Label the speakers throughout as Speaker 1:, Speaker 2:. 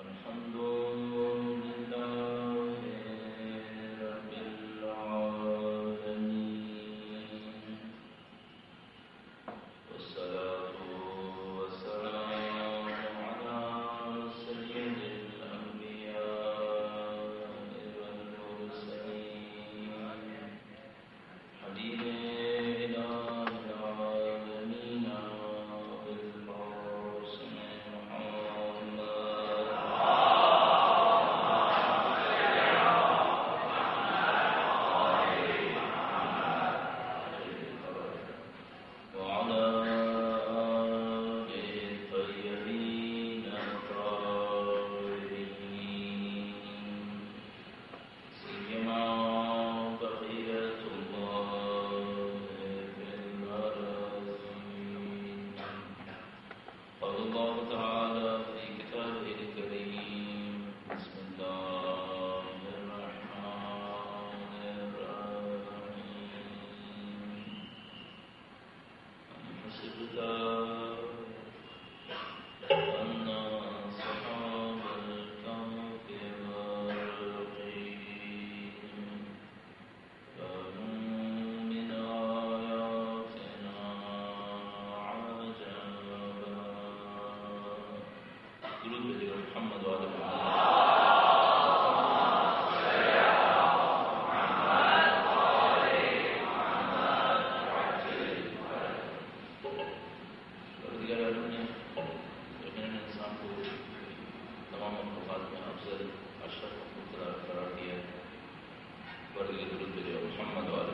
Speaker 1: الحمد لله رب العالمين والصلاة والسلام على سيد الأنبياء والمرسلين حبيب إله العالمين بالقاسم محمد وعلى آله الطيبين الطاهرين سيما بقية الله في الأرضين قال الله تعالى في كتابه الكريم بسم الله الرحمن الرحيم أم حسبت أن أصحاب الكهف والرقيم كانوا من آياتنا عجبا درود بھیجیے گا محمد وعلى دیگر علوم نے یقیناً انسان کو تمام مخلوقات میں افضل اشرف مخلوق قرار دیا ہے. درود بھیجیے گا محمد وعلى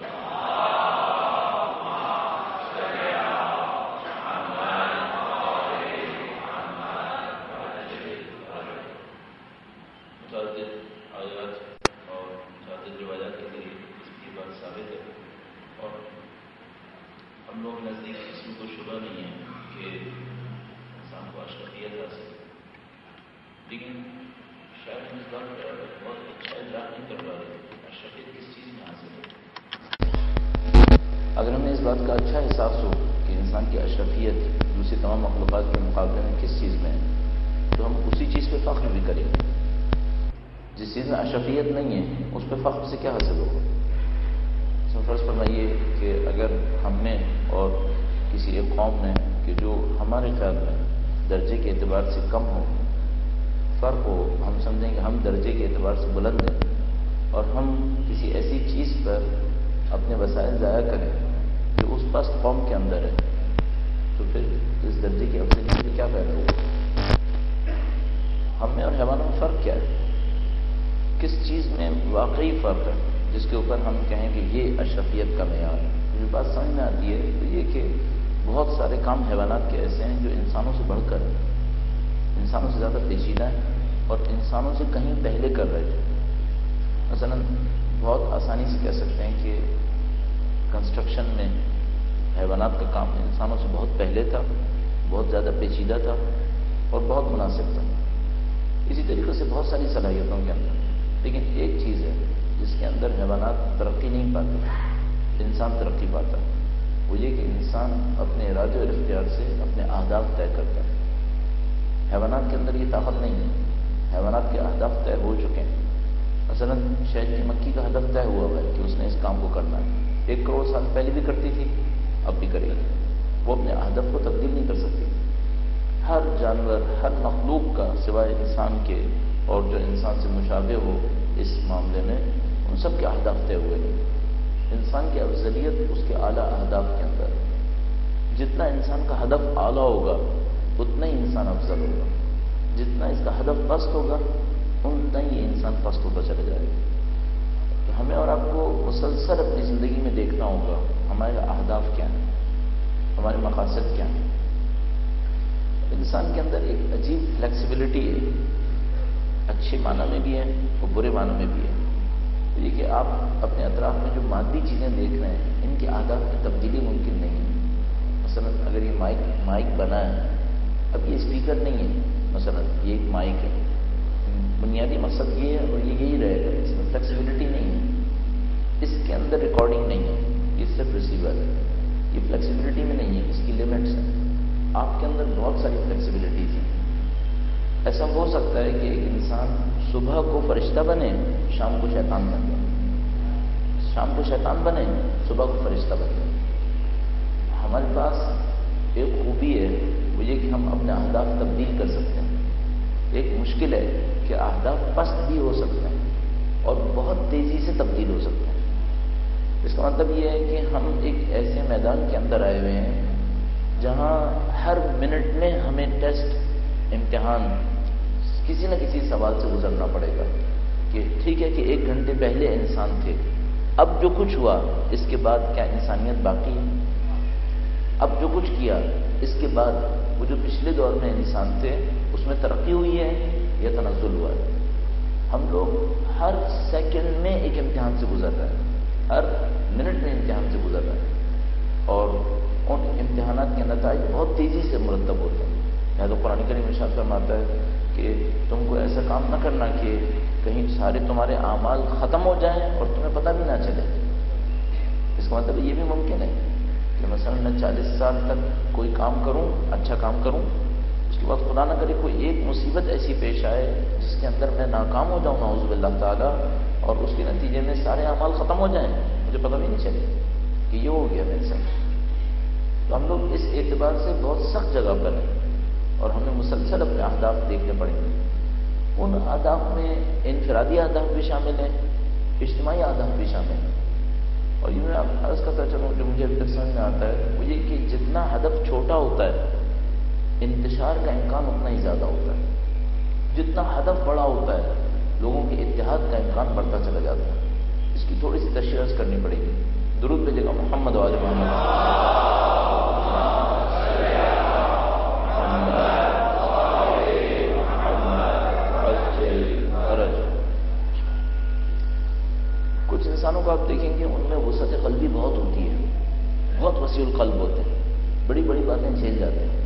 Speaker 1: متعدد آیات اور متعدد روایات کے ذریعے اس کی بات ثابت ہے اور ہم لوگ نزدیک اس میں کوئی شبہ نہیں ہے کہ انسان کو اشرفیت حاصل ہے، لیکن شاید ہم اس بات کا بہت اچھا ادراک نہیں کر پا رہے اشرفیت کس چیز میں حاصل ہے. اگر ہمیں اس بات کا اچھا احساس ہو کہ انسان کی اشرفیت دوسری تمام مخلوقات کے مقابلے میں کس چیز میں ہے تو ہم اسی چیز پہ فخر بھی کریں گے. جس چیز میں اشرفیت نہیں ہے اس پہ فخر سے کیا حاصل ہوگا؟ فرض فرمائیے کہ اگر ہم نے اور کسی ایک قوم نے کہ جو ہمارے خیال میں درجے کے اعتبار سے کم ہو، فرق ہو، ہم سمجھیں کہ ہم درجے کے اعتبار سے بلند ہیں اور ہم کسی ایسی چیز پر اپنے وسائل ضائع کریں جو اس پست قوم کے اندر ہے، تو پھر اس درجے کی افضلیت سے کیا فائدہ ہوگا؟ ہم میں اور حیوانوں میں فرق کیا ہے؟ کس چیز میں واقعی فرق ہے جس کے اوپر ہم کہیں کہ یہ اشرفیت کا معیار ہے؟ جو بات سمجھ میں آتی ہے تو یہ کہ بہت سارے کام حیوانات کے ایسے ہیں جو انسانوں سے بڑھ کر ہیں، انسانوں سے زیادہ پیچیدہ ہیں اور انسانوں سے کہیں پہلے کر رہے ہیں. مثلا بہت آسانی سے کہہ سکتے ہیں کہ کنسٹرکشن میں حیوانات کا کام انسانوں سے بہت پہلے تھا، بہت زیادہ پیچیدہ تھا اور بہت مناسب تھا. اسی طریقے سے بہت ساری صلاحیتوں کے اندر، لیکن ایک چیز ہے جس کے اندر حیوانات ترقی نہیں پاتے، انسان ترقی پاتا ہے، وہ یہ کہ انسان اپنے ارادے اور اختیار سے اپنے اہداف طے کرتا ہے. حیوانات کے اندر یہ طاقت نہیں ہے، حیوانات کے اہداف طے ہو چکے ہیں. مثلا شہد کی مکھی کا ہدف طے ہوا ہے کہ اس نے اس کام کو کرنا ہے، 1 کروڑ سال پہلے بھی کرتی تھی، اب بھی کرے گی. وہ اپنے ہدف کو تبدیل نہیں کر سکتی. ہر جانور، ہر مخلوق کا سوائے انسان کے اور جو انسان سے مشابہ ہو اس معاملے میں، ان سب کے اہداف طے ہوئے ہیں. انسان کی افضلیت اس کے اعلیٰ اہداف کے اندر. جتنا انسان کا ہدف اعلیٰ ہوگا اتنا ہی انسان افضل ہوگا، جتنا اس کا ہدف پست ہوگا اتنا ہی یہ انسان پست ہوتا چلا جائے گا. تو ہمیں اور آپ کو مسلسل اپنی زندگی میں دیکھنا ہوگا ہمارے اہداف کیا ہیں، ہمارے مقاصد کیا ہیں. انسان کے اندر ایک عجیب فلیکسیبلٹی ہے، اچھے معنی میں بھی ہے اور برے معنی میں بھی ہے. یہ کہ آپ اپنے اطراف میں جو مادی چیزیں دیکھ رہے ہیں ان کے اہداف میں تبدیلی ممکن نہیں ہے. مثلا اگر یہ مائک بنا ہے، اب یہ اسپیکر نہیں ہے، مثلا یہ ایک مائک ہے، بنیادی مقصد یہ ہے اور یہ یہی رہے گا. اس میں فلیکسیبلٹی نہیں ہے، اس کے اندر ریکارڈنگ نہیں ہے، یہ صرف ریسیور ہے. یہ فلیکسیبلٹی میں نہیں ہے، اس کی لمٹس ہیں. آپ کے اندر بہت ساری فلیکسیبلٹی تھی. ایسا ہو سکتا ہے کہ ایک انسان صبح کو فرشتہ بنے، شام کو شیطان بن جائے، شام کو شیطان بنے، صبح کو فرشتہ بن جائے۔ ہمارے پاس ایک خوبی ہے، وہ یہ کہ ہم اپنے اہداف تبدیل کر سکتے ہیں۔ ایک مشکل ہے کہ اہداف پست بھی ہو سکتے ہیں اور بہت تیزی سے تبدیل ہو سکتے ہیں۔ اس کا مطلب یہ ہے کہ ہم ایک ایسے میدان کے اندر آئے ہوئے ہیں جہاں ہر منٹ میں ہمیں ٹیسٹ، امتحان، کسی نہ کسی سوال سے گزرنا پڑے گا کہ ٹھیک ہے کہ 1 گھنٹے پہلے انسان تھے، اب جو کچھ ہوا اس کے بعد کیا انسانیت باقی ہے؟ اب جو کچھ کیا اس کے بعد وہ جو پچھلے دور میں انسان تھے اس میں ترقی ہوئی ہے یا تنزل ہوا ہے؟ ہم لوگ ہر سیکنڈ میں ایک امتحان سے گزر رہے ہیں، ہر منٹ میں امتحان سے گزر رہے ہیں، اور ان امتحانات کے نتائج بہت تیزی سے مرتب ہوتے ہیں۔ یا تو قرآن کریم ارشاد فرماتا ہے کہ تم کو ایسا کام نہ کرنا کہ کہیں سارے تمہارے اعمال ختم ہو جائیں اور تمہیں پتہ بھی نہ چلے۔ اس کا مطلب یہ بھی ممکن ہے کہ مثلا میں 40 سال تک کوئی کام کروں، اچھا کام کروں، اس کے بعد خدا نہ کرے کوئی ایک مصیبت ایسی پیش آئے جس کے اندر میں ناکام ہو جاؤں نعوذ باللہ تعالیٰ، اور اس کے نتیجے میں سارے اعمال ختم ہو جائیں، مجھے پتہ بھی نہیں چلے کہ یہ ہو گیا میرے ساتھ۔ تو ہم لوگ اس اعتبار سے بہت سخت جگہ پر ہیں اور ہمیں مسلسل اپنے اہداف دیکھنے پڑیں گے۔ ان اہداف میں انفرادی اہداف بھی شامل ہیں، اجتماعی اہداف بھی شامل ہیں، اور یہ میں آپ عرض کرتا چلوں جو مجھے ابھی تک سمجھ میں آتا ہے وہ یہ کہ جتنا ہدف چھوٹا ہوتا ہے انتشار کا امکان اتنا ہی زیادہ ہوتا ہے، جتنا ہدف بڑا ہوتا ہے لوگوں کے اتحاد کا امکان بڑھتا چلا جاتا ہے۔ اس کی تھوڑی سی تشریح کرنی پڑے گی۔ درود بھیجے گا محمد و آل محمد۔ کچھ انسانوں کو آپ دیکھیں گے ان میں وسعت قلبی بہت ہوتی ہے، بہت وسیع القلب ہوتے ہیں، بڑی بڑی باتیں جھیل جاتے ہیں۔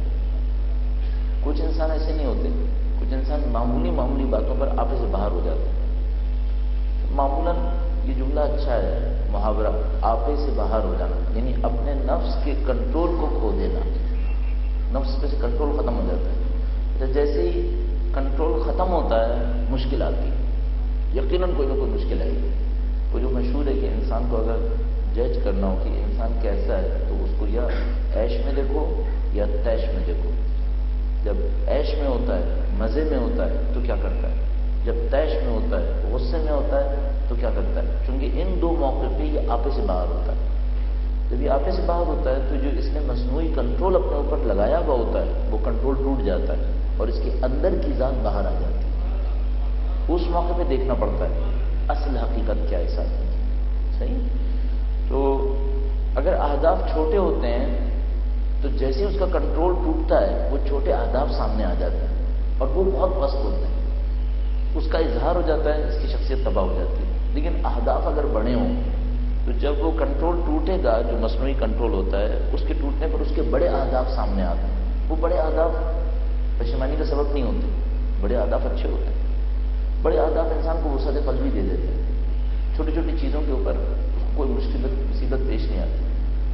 Speaker 1: کچھ انسان ایسے نہیں ہوتے، کچھ انسان معمولی باتوں پر آپے سے باہر ہو جاتے ہیں۔ معمولاً یہ جملہ اچھا ہے، محاورہ آپے سے باہر ہو جانا، یعنی اپنے نفس کے کنٹرول کو کھو دینا، نفس پہ سے کنٹرول ختم ہو جاتا ہے۔ تو جیسے ہی کنٹرول ختم ہوتا ہے مشکل آتی ہے، یقیناً کوئی نہ کوئی مشکل آئی۔ وہ جو مشہور ہے کہ انسان کو اگر جج کرنا ہو کہ انسان کیسا ہے تو اس کو یا عیش میں دیکھو یا تیش میں دیکھو۔ جب عیش میں ہوتا ہے، مزے میں ہوتا ہے تو کیا کرتا ہے، جب تیش میں ہوتا ہے، غصے میں ہوتا ہے تو کیا کرتا ہے، چونکہ ان دو موقع پہ یہ آپے سے باہر ہوتا ہے۔ جب یہ آپے سے باہر ہوتا ہے تو جو اس نے مصنوعی کنٹرول اپنے اوپر لگایا ہوا ہوتا ہے وہ کنٹرول ٹوٹ جاتا ہے اور اس کے اندر کی ذات باہر آ جاتی ہے۔ اس موقع پہ دیکھنا پڑتا ہے اصل حقیقت کیا ہے ساتھ۔ صحیح؟ تو اگر اہداف چھوٹے ہوتے ہیں تو جیسے اس کا کنٹرول ٹوٹتا ہے وہ چھوٹے اہداف سامنے آ جاتے ہیں اور وہ بہت پست ہوتے ہیں، اس کا اظہار ہو جاتا ہے، اس کی شخصیت تباہ ہو جاتی ہے۔ لیکن اہداف اگر بڑے ہوں تو جب وہ کنٹرول ٹوٹے گا، جو مصنوعی کنٹرول ہوتا ہے، اس کے ٹوٹنے پر اس کے بڑے اہداف سامنے آتے ہیں۔ وہ بڑے اہداف پشیمانی کا سبب نہیں ہوتے، بڑے اہداف اچھے ہوتے ہیں۔ بڑے اہداف انسان کو وسعت قلبی دے دیتے ہیں، چھوٹی چھوٹی چیزوں کے اوپر اس کو کوئی مصیبت پیش نہیں آتی۔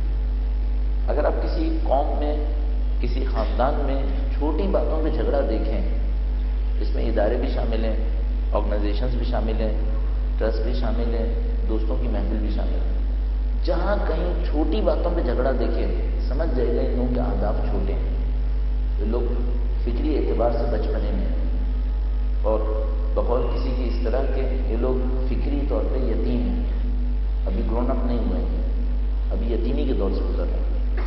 Speaker 1: اگر آپ کسی قوم میں، کسی خاندان میں چھوٹی باتوں پہ جھگڑا دیکھیں، اس میں ادارے بھی شامل ہیں، آرگنائزیشنز بھی شامل ہیں، ٹرسٹ بھی شامل ہیں، دوستوں کی محفل بھی شامل ہے، جہاں کہیں چھوٹی باتوں پہ جھگڑا دیکھیں سمجھ جائے گا ان لوگوں کے اہداف چھوٹے ہیں۔ یہ لوگ فکری اعتبار سے بچپنے میں ہیں اور بقول کسی کی اس طرح کے یہ لوگ فکری طور پہ یتیم ہیں، ابھی گرون اپ نہیں ہوئے ہیں، ابھی یتیمی کے دور سے گزر رہے ہیں۔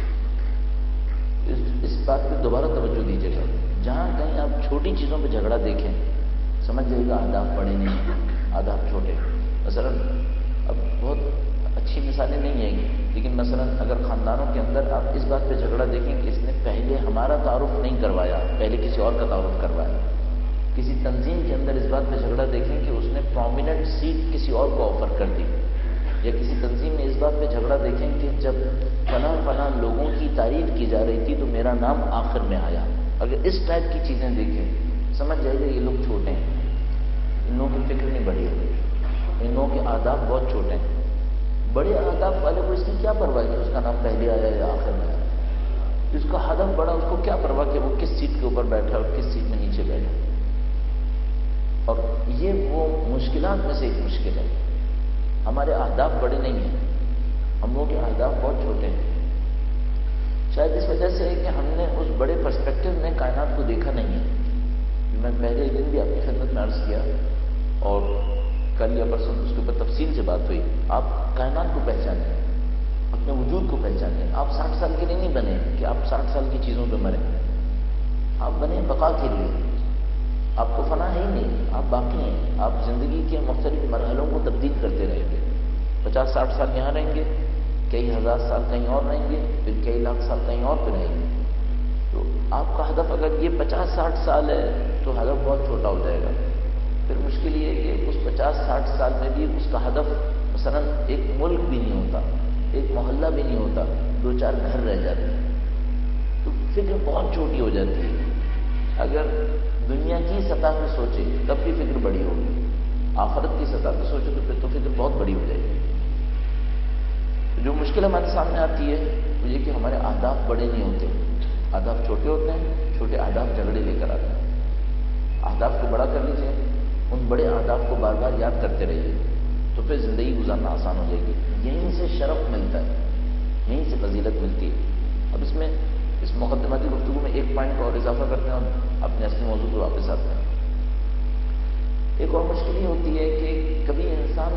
Speaker 1: اس بات پہ دوبارہ توجہ دیجیے گا، جہاں کہیں آپ چھوٹی چیزوں پہ جھگڑا دیکھیں سمجھ جائے گا اہداف بڑے نہیں ہیں، اہداف چھوٹے۔ مثلا اب بہت اچھی مثالیں نہیں ہیں لیکن مثلا اگر خاندانوں کے اندر آپ اس بات پہ جھگڑا دیکھیں کہ اس نے پہلے ہمارا تعارف نہیں کروایا، پہلے کسی اور کا تعارف کروایا۔ کسی تنظیم کے اندر اس بات پہ جھگڑا دیکھیں کہ اس نے پرومیننٹ سیٹ کسی اور کو آفر کر دی، یا کسی تنظیم میں اس بات پہ جھگڑا دیکھیں کہ جب فلاں لوگوں کی تعریف کی جا رہی تھی تو میرا نام آخر میں آیا۔ اگر اس ٹائپ کی چیزیں دیکھیں سمجھ جائے گا یہ لوگ چھوٹے ہیں، ان لوگوں کی فکر نہیں بڑی ہے، ان لوگوں کے اہداف بہت چھوٹے ہیں۔ بڑے اہداف والے کو اس کی کیا پرواہ کہ اس کا نام پہلے آیا یا آخر میں آیا، اس کا ہدف بڑا، اس کو کیا پرواہ کہ وہ کس سیٹ کے اوپر بیٹھا اور کس سیٹ میں نیچے بیٹھا۔ مشکلات میں سے ایک مشکل ہے. ہمارے اہداف بڑے نہیں ہیں، ہم لوگوں کے اہداف بہت چھوٹے ہیں. شاید اس وجہ سے ہے کہ ہم نے اس بڑے پرسپیکٹو میں کائنات کو دیکھا نہیں ہے. میں پہلے دن بھی آپ کی خدمت میں عرض کیا اور کل یا پرسوں اس کے اوپر تفصیل سے بات ہوئی. آپ کائنات کو پہچانیں، اپنے وجود کو پہچانیں. آپ 60 سال کے لیے نہیں بنے کہ آپ 60 سال کی چیزوں پہ مریں. آپ بنے بقا کے لیے. آپ کو فنا ہے ہی نہیں، آپ باقی ہیں. آپ زندگی کے مختلف مرحلوں کو تبدیل کرتے رہیں گے. 50-60 سال یہاں رہیں گے، کئی ہزار سال کہیں اور رہیں گے، پھر کئی لاکھ سال کہیں اور پہ رہیں گے. تو آپ کا ہدف اگر یہ 50-60 سال ہے تو ہدف بہت چھوٹا ہو جائے گا. پھر مشکل یہ ہے کہ اس 50-60 سال میں بھی اس کا ہدف مثلا ایک ملک بھی نہیں ہوتا، ایک محلہ بھی نہیں ہوتا، 2-4 گھر رہ جاتے ہیں. تو فکر بہت چھوٹی ہو جاتی ہے. اگر دنیا کی سطح میں سوچے تب بھی فکر بڑی ہوگی، آخرت کی سطح پہ سوچے تو پھر تو فکر بہت بڑی ہو جائے گی. جو مشکل ہمارے سامنے آتی ہے وہ یہ کہ ہمارے اہداف بڑے نہیں ہوتے، اہداف چھوٹے ہوتے ہیں. چھوٹے اہداف جھگڑے لے کر آتے ہیں. اہداف کو بڑا کر لیجیے، ان بڑے اہداف کو بار بار یاد کرتے رہیے تو پھر زندگی گزارنا آسان ہو جائے گی. یہیں سے شرف ملتا ہے، یہیں سے فضیلت ملتی ہے. اب اس مقدماتی گفتگو میں ایک پوائنٹ کو اور اضافہ کرتے ہیں اور اپنے اصلی موضوع کو واپس آتے ہیں. ایک اور مشکل یہ ہوتی ہے کہ کبھی انسان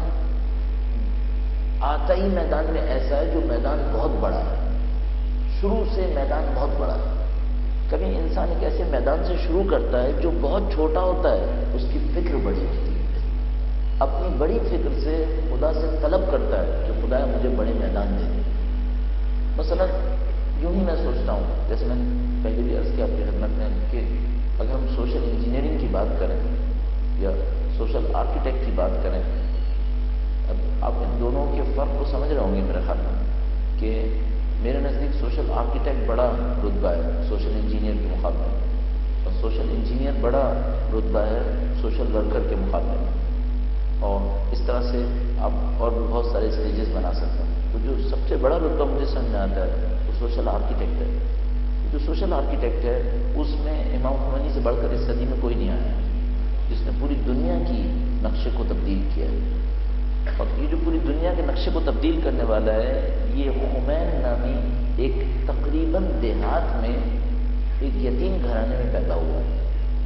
Speaker 1: آتا ہی میدان میں ایسا ہے جو میدان بہت بڑا ہے، شروع سے میدان بہت بڑا ہے. کبھی انسان ایک ایسے میدان سے شروع کرتا ہے جو بہت چھوٹا ہوتا ہے، اس کی فکر بڑی ہوتی ہے. اپنی بڑی فکر سے خدا سے طلب کرتا ہے کہ خدا مجھے بڑے میدان دے دے. مثلا یوں ہی میں سوچتا ہوں، جیسے میں نے پہلے بھی عرض کیا آپ کی خدمت میں کہ اگر ہم سوشل انجینئرنگ کی بات کریں یا سوشل آرکیٹیکٹ کی بات کریں، اب آپ ان دونوں کے فرق کو سمجھ رہے ہوں گے میرے خیال میں کہ میرے نزدیک سوشل آرکیٹیکٹ بڑا رتبہ ہے سوشل انجینئر کے مقابلے میں، اور سوشل انجینئر بڑا رتبہ ہے سوشل ورکر کے مقابلے میں. اور اس طرح سے آپ اور بھی بہت سارے اسٹیجز بنا سکتے ہیں. تو جو سب سے بڑا رتبہ مجھے سمجھ میں آتا ہے وہ سوشل آرکیٹیکٹ ہے. جو سوشل آرکیٹیکٹ ہے اس میں امام خمینی سے بڑھ کر اس صدی میں کوئی نہیں آیا جس نے پوری دنیا کی نقشے کو تبدیل کیا ہے. اور یہ جو پوری دنیا کے نقشے کو تبدیل کرنے والا ہے یہ خمین نامی ایک تقریباً دیہات میں ایک یتیم گھرانے میں پیدا ہوا ہے.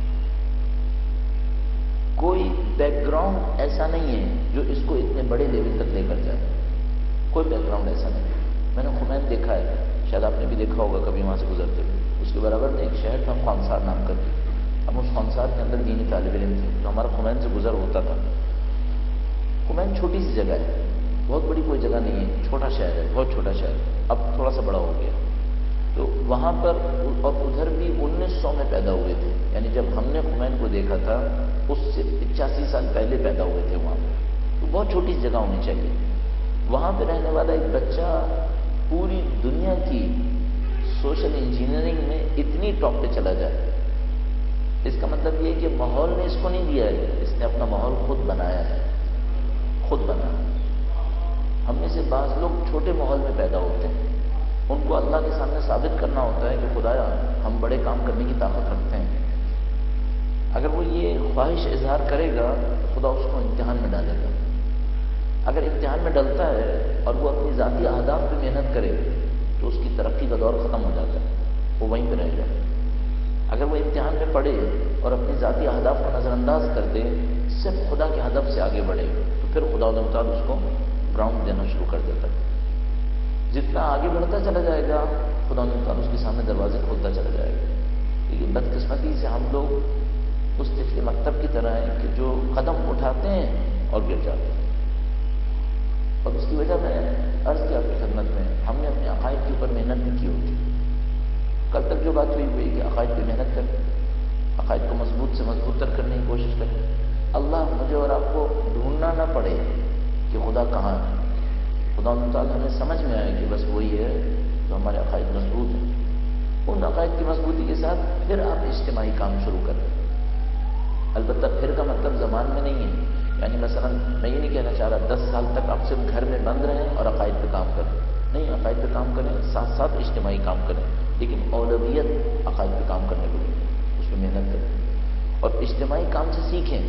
Speaker 1: کوئی بیک گراؤنڈ ایسا نہیں ہے جو اس کو اتنے بڑے لیول تک لے کر جائے. کوئی بیک گراؤنڈ ایسا نہیں. میں نے خمین دیکھا ہے، شاید آپ نے بھی دیکھا ہوگا کبھی وہاں سے گزرتے ہوئے. اس کے برابر میں ایک شہر تھا خانسار نام کر کے. ہم اس خانسار کے اندر دینی طالب علم تھے تو ہمارا خمین سے گزر ہوتا تھا. خمین چھوٹی سی جگہ ہے، بہت بڑی کوئی جگہ نہیں ہے، چھوٹا شہر ہے، بہت چھوٹا شہر. اب تھوڑا سا بڑا ہو گیا. تو وہاں پر اور ادھر بھی 1900 میں پیدا ہوئے تھے، یعنی جب ہم نے خمین کو دیکھا تھا اس سے 85 سال پہلے پیدا ہوئے تھے وہاں. تو بہت چھوٹی سی جگہ ہونی چاہیے. وہاں پہ رہنے والا ایک بچہ پوری دنیا کی سوشل انجینئرنگ میں اتنی ٹاپ پہ چلا جائے، اس کا مطلب یہ کہ ماحول نے اس کو نہیں دیا ہے، اس نے اپنا ماحول خود بنایا ہے، خود بنا. ہم میں سے بعض لوگ چھوٹے ماحول میں پیدا ہوتے ہیں، ان کو اللہ کے سامنے ثابت کرنا ہوتا ہے کہ خدایا ہم بڑے کام کرنے کی طاقت رکھتے ہیں. اگر وہ یہ خواہش اظہار کرے گا خدا اس کو امتحان میں ڈالے گا. اگر امتحان میں ڈلتا ہے اور وہ اپنی ذاتی اہداف پہ محنت کرے تو اس کی ترقی کا دور ختم ہو جاتا ہے، وہ وہیں پہ رہ جائے. اگر وہ امتحان میں پڑھے اور اپنی ذاتی اہداف کو نظر انداز کر دے، صرف خدا کے ہدف سے آگے بڑھے تو پھر خدا تعالیٰ اس کو گراؤنڈ دینا شروع کر دیتا ہے. جتنا آگے بڑھتا چلا جائے گا خدا تعالیٰ اس کے سامنے دروازے کھولتا چلا جائے گا. لیکن بدقسمتی سے ہم لوگ اس طفل مکتب کی طرح ہیں کہ جو قدم اٹھاتے ہیں اور گر جاتے ہیں. اور اس کی وجہ میں عرض کیا آپ کی خدمت میں ہم نے اپنے عقائد کے اوپر محنت نہیں کی ہوتی. کل تک جو بات ہوئی کہ عقائد پہ محنت کریں، عقائد کو مضبوط سے مضبوط تر کرنے کی کوشش کریں. اللہ مجھے اور آپ کو ڈھونڈنا نہ پڑے کہ خدا کہاں ہے. خدا تعالیٰ ہمیں سمجھ میں آئے کہ بس وہی ہے جو ہمارے عقائد مضبوط ہیں. ان عقائد کی مضبوطی کے ساتھ پھر آپ اجتماعی کام شروع کریں. البتہ پھر کا مطلب زمان میں نہیں ہے، یعنی مثلا میں یہ نہیں کہنا چاہ رہا 10 سال تک آپ صرف گھر میں بند رہیں اور عقائد پہ کام کریں. نہیں، عقائد پہ کام کریں، ساتھ ساتھ اجتماعی کام کریں، لیکن اولویت عقائد پہ کام کرنے کو، اس پہ محنت کریں. اور اجتماعی کام سے سیکھیں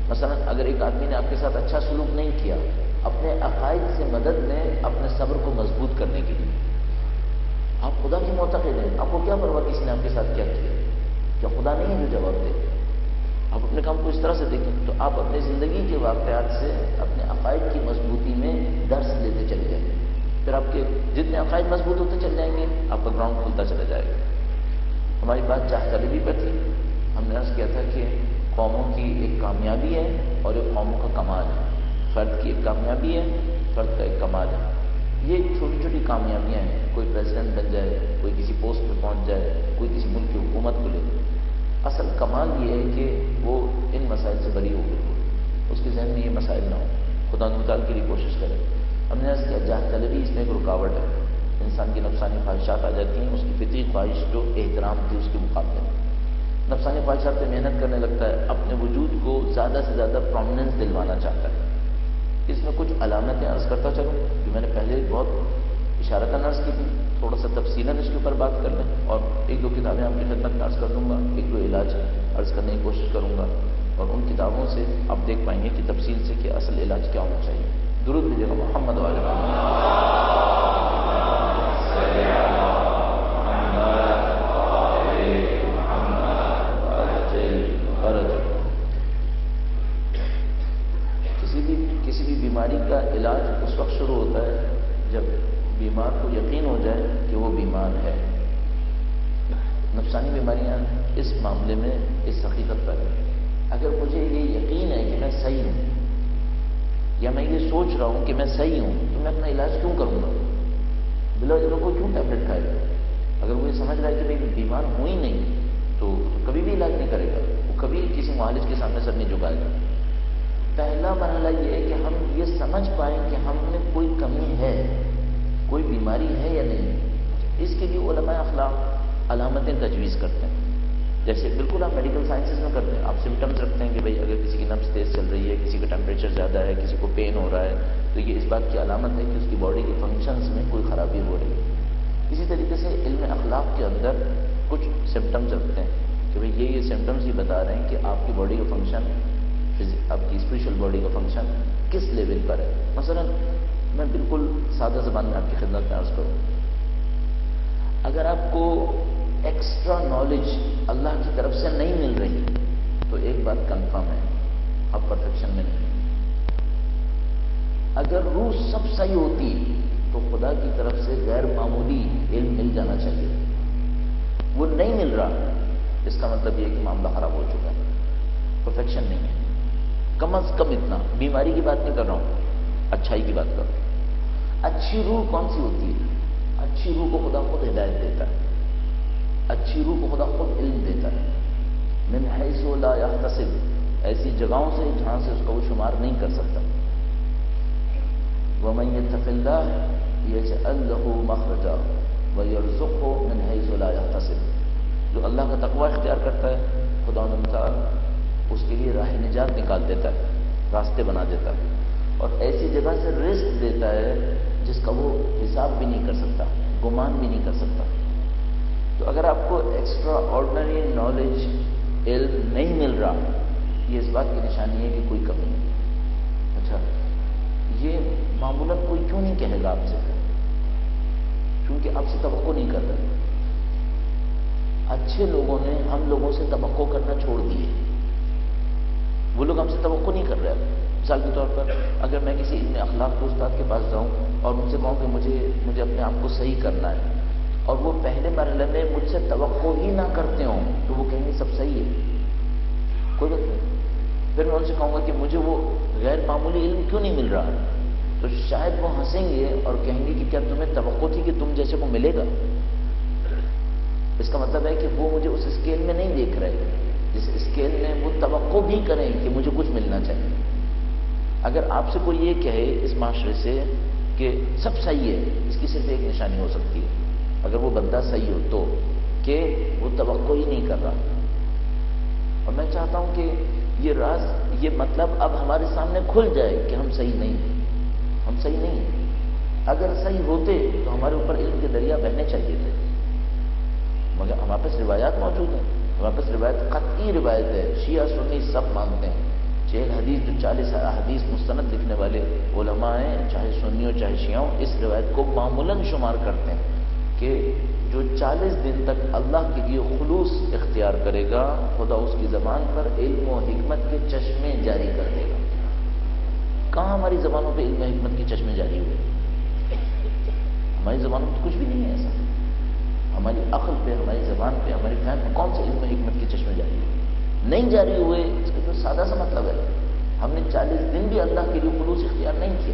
Speaker 1: مثلا اگر ایک آدمی نے آپ کے ساتھ اچھا سلوک نہیں کیا، اپنے عقائد سے مدد لیں اپنے صبر کو مضبوط کرنے کے لیے. آپ خدا کی معتقد ہیں، آپ کو کیا پرواہ کسی نے آپ کے ساتھ کیا خدا نہیں ہے جو جواب دے؟ آپ اپنے کام کو اس طرح سے دیکھیں تو آپ اپنی زندگی کے واقعات سے اپنے عقائد کی مضبوطی میں درس لیتے چلے جائیں گے. پھر آپ کے جتنے عقائد مضبوط ہوتے چل جائیں گے، آپ کا گراؤنڈ کھلتا چلا جائے گا. ہماری بات جاہ طلبی پر تھی. ہم نے عرض کیا تھا کہ قوموں کی ایک کامیابی ہے اور ایک قوموں کا کمال ہے. فرد کی ایک کامیابی ہے، فرد کا ایک کمال ہے. یہ چھوٹی چھوٹی کامیابیاں ہیں، کوئی پریزیڈنٹ بن جائے، کوئی کسی پوسٹ پہ پہنچ جائے، کوئی کسی ملک کی حکومت کو لے. اصل کمال یہ ہے کہ وہ ان مسائل سے بری ہو گئی ہو، اس کے ذہن میں یہ مسائل نہ ہو، خدا نکال کے لیے کوشش کرے. ہم نے عرض کیا جاہ طلبی اس میں ایک رکاوٹ ہے. انسان کی نفسانی خواہشات آ جاتی ہیں، اس کی فطری خواہش جو احترام تھی اس کے مقابلے میں نفسانی خواہشات پہ محنت کرنے لگتا ہے، اپنے وجود کو زیادہ سے زیادہ پرومیننس دلوانا چاہتا ہے. اس میں کچھ علامتیں عرض کرتا چلوں کہ میں نے پہلے بہت اشارتاً عرض کی تھی، تھوڑا سا تفصیلاً اس کے اوپر بات کر لیں اور ایک دو کتابیں آپ کی خدمت میں عرض کر دوں گا، ایک دو علاج عرض کرنے کی کوشش کروں گا اور ان کتابوں سے آپ دیکھ پائیں گے کہ تفصیل سے کہ اصل علاج کیا ہونا چاہیے. درود بھیجیے گا محمد والے کسی بھی بیماری کا علاج اس وقت شروع ہوتا ہے جب بیمار کو یقین ہو جائے کہ وہ بیمار ہے. نفسانی بیماریاں اس معاملے میں اس حقیقت پر ہے. اگر مجھے یہ یقین ہے کہ میں صحیح ہوں یا میں یہ سوچ رہا ہوں کہ میں صحیح ہوں تو میں اپنا علاج کیوں کروں گا؟ بلا وجہ کو کیوں ٹیبلٹ کھائے گا؟ اگر وہ یہ سمجھ رہا ہے کہ میں بیمار ہوں ہی نہیں تو کبھی بھی علاج نہیں کرے گا، وہ کبھی کسی معالج کے سامنے سر نہیں جھکائے گا. پہلا مرحلہ یہ ہے کہ ہم یہ سمجھ پائیں کہ ہم میں کوئی کمی ہے، کوئی بیماری ہے یا نہیں. اس کے لیے علماء اخلاق علامتیں تجویز کرتے ہیں، جیسے بالکل آپ میڈیکل سائنسز میں کرتے ہیں. آپ سمٹمز رکھتے ہیں کہ بھئی اگر کسی کی نبض تیز چل رہی ہے، کسی کا ٹیمپریچر زیادہ ہے، کسی کو پین ہو رہا ہے تو یہ اس بات کی علامت ہے کہ اس کی باڈی کے فنکشنز میں کوئی خرابی ہو رہی ہے. اسی طریقے سے علم اخلاق کے اندر کچھ سمٹمز رکھتے ہیں کہ بھئی یہ سمٹمز ہی بتا رہے ہیں کہ آپ کی باڈی کا فنکشن، آپ کی اسپریچل باڈی کا فنکشن کس لیول پر ہے. مثلا میں بالکل سادہ زبان میں آپ کی خدمت میں عرض کروں، اگر آپ کو ایکسٹرا نالج اللہ کی طرف سے نہیں مل رہی تو ایک بات کنفرم ہے، آپ پرفیکشن میں نہیں. اگر روح سب صحیح ہوتی تو خدا کی طرف سے غیر معمولی علم مل جانا چاہیے. وہ نہیں مل رہا، اس کا مطلب یہ ہے کہ معاملہ خراب ہو چکا ہے، پرفیکشن نہیں ہے. کم از کم اتنا. بیماری کی بات نہیں کر رہا ہوں، اچھائی کی بات کر رہا ہوں. اچھی روح کون سی ہوتی ہے؟ اچھی روح کو خدا خود ہدایت دیتا ہے، اچھی روح کو خدا خود علم دیتا ہے. من حیث لا یحتسب، ایسی جگہوں سے جہاں سے اس کا وہ شمار نہیں کر سکتا. وَمَن يَتَّقِ اللَّهَ يَجْعَلْ لَهُ مَخْرَجًا وَيَرْزُقْهُ مِنْ حَيْثُ لَا يَحْتَسِبُ. جو اللہ کا تقوی اختیار کرتا ہے خدا تعالی اس کے لیے راہ نجات نکال دیتا ہے، راستے بنا دیتا ہے اور ایسی جگہ سے رزق دیتا ہے جس کا وہ حساب بھی نہیں کر سکتا، گمان بھی نہیں کر سکتا. تو اگر آپ کو ایکسٹرا آرڈنری نالج علم نہیں مل رہا، یہ اس بات کی نشانی ہے کہ کوئی کمی ہے. اچھا، یہ معمولاً کوئی کیوں نہیں کہے گا آپ سے؟ کیونکہ آپ سے توقع نہیں کر رہے. اچھے لوگوں نے ہم لوگوں سے توقع کرنا چھوڑ دیے. وہ لوگ ہم سے توقع نہیں کر رہے. مثال کے طور پر اگر میں کسی علم اخلاق کے استاد کے پاس جاؤں اور مجھ سے کہوں کہ مجھے اپنے آپ کو صحیح کرنا ہے اور وہ پہلے مرحلے میں مجھ سے توقع ہی نہ کرتے ہوں تو وہ کہیں گے سب صحیح ہے، کوئی بات نہیں. پھر میں ان سے کہوں گا کہ مجھے وہ غیر معمولی علم کیوں نہیں مل رہا، تو شاید وہ ہنسیں گے اور کہیں گے کہ کیا تمہیں توقع تھی کہ تم جیسے کو ملے گا؟ اس کا مطلب ہے کہ وہ مجھے اس اسکیل میں نہیں دیکھ رہے جس اسکیل میں وہ توقع بھی کریں کہ مجھے کچھ ملنا چاہیے. اگر آپ سے کوئی یہ کہے اس معاشرے سے کہ سب صحیح ہے، اس کی صرف ایک نشانی ہو سکتی ہے اگر وہ بندہ صحیح ہو تو کہ وہ توقع ہی نہیں کر رہا. اور میں چاہتا ہوں کہ یہ راز، یہ مطلب اب ہمارے سامنے کھل جائے کہ ہم صحیح نہیں ہیں. ہم صحیح نہیں ہیں. اگر صحیح ہوتے تو ہمارے اوپر علم کے دریا بہنے چاہیے تھے، مگر ہمارے پاس روایات موجود ہیں. ہمارے پاس روایت قطعی روایت ہے، شیعہ سنی سب مانتے ہیں 40 حدیث جو 40 حدیث مستند لکھنے والے علماء ہیں، چاہے سنیوں چاہے شیعوں، اس روایت کو معمولاً شمار کرتے ہیں کہ جو 40 دن تک اللہ کے لیے خلوص اختیار کرے گا، خدا اس کی زبان پر علم و حکمت کے چشمے جاری کر دے گا۔ کہاں ہماری زبانوں پہ علم و حکمت کے چشمے جاری ہوئے؟ ہماری زبانوں میں تو کچھ بھی نہیں ہے ایسا۔ ہماری عقل پہ، ہماری زبان پہ، ہماری فہم پہ کون سے علم و حکمت کے چشمے جاری ہوئے؟ نہیں جاری ہوئے۔ اس کا تو سادہ سا مطلب ہے، ہم نے 40 دن بھی اللہ کے لیے خلوص اختیار نہیں کیا۔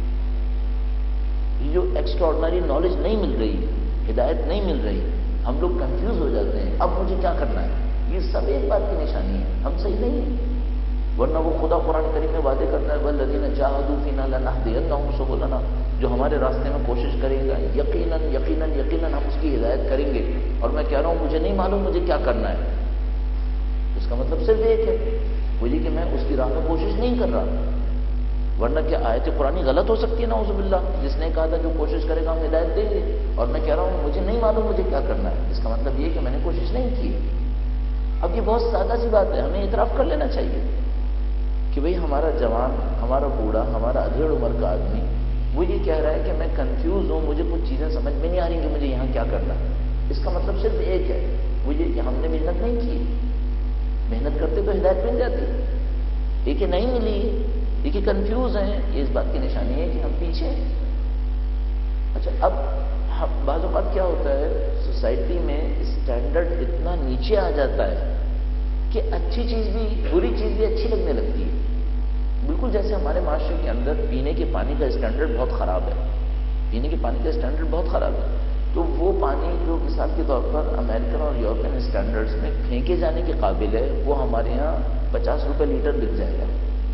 Speaker 1: یہ جو ایکسٹرا آرڈنری نالج نہیں مل رہی، ہدایت نہیں مل رہی، ہم لوگ کنفیوز ہو جاتے ہیں، اب مجھے کیا کرنا ہے؟ یہ سب ایک بات کی نشانی ہے، ہم صحیح نہیں ہیں۔ ورنہ وہ خدا قرآن کریم میں وعدے کرتا ہے والذین جاہدوا فینا لنہدینہم سبلنا، جو ہمارے راستے میں کوشش کرے گا یقیناً یقیناً یقیناً ہم اس کی ہدایت کریں گے۔ اور میں کہہ رہا ہوں مجھے نہیں معلوم مجھے کیا کرنا ہے، اس کا مطلب صرف ایک ہے، وہ یہ کہ میں اس کی راہ میں کوشش نہیں کر رہا۔ ورنہ کیا آیت قرآنی غلط ہو سکتی ہے نعوذ باللہ، جس نے کہا تھا جو کوشش کرے گا ہم ہدایت دیں گے، اور میں کہہ رہا ہوں مجھے نہیں معلوم مجھے کیا کرنا ہے، اس کا مطلب یہ کہ میں نے کوشش نہیں کی۔ اب یہ بہت سادہ سی بات ہے، ہمیں اعتراف کر لینا چاہیے کہ بھئی ہمارا جوان، ہمارا بوڑھا، ہمارا ادھیڑ عمر کا آدمی وہ یہ کہہ رہا ہے کہ میں کنفیوز ہوں، مجھے کچھ چیزیں سمجھ میں نہیں آ رہی کہ مجھے یہاں کیا کرنا ہے۔ اس کا مطلب صرف ایک ہے، وہ یہ کہ ہم نے محنت نہیں کی۔ محنت کرتے تو ہدایت مل جاتی، یہ کہ نہیں ملی، یہ کہ کنفیوز ہیں، یہ اس بات کی نشانی ہے کہ ہم پیچھے ہیں۔ اچھا، اب بعض اوقات کیا ہوتا ہے سوسائٹی میں اسٹینڈرڈ اتنا نیچے آ جاتا ہے کہ اچھی چیز بھی، بری چیز بھی اچھی لگنے لگتی ہے۔ بالکل جیسے ہمارے معاشرے کے اندر پینے کے پانی کا اسٹینڈرڈ بہت خراب ہے، پینے کے پانی کا اسٹینڈرڈ بہت خراب ہے، تو وہ پانی جو مثال کے طور پر امریکن اور یورپین اسٹینڈرڈز میں پھینکے جانے کے قابل ہے، وہ ہمارے یہاں 50 روپے لیٹر بک جائے گا،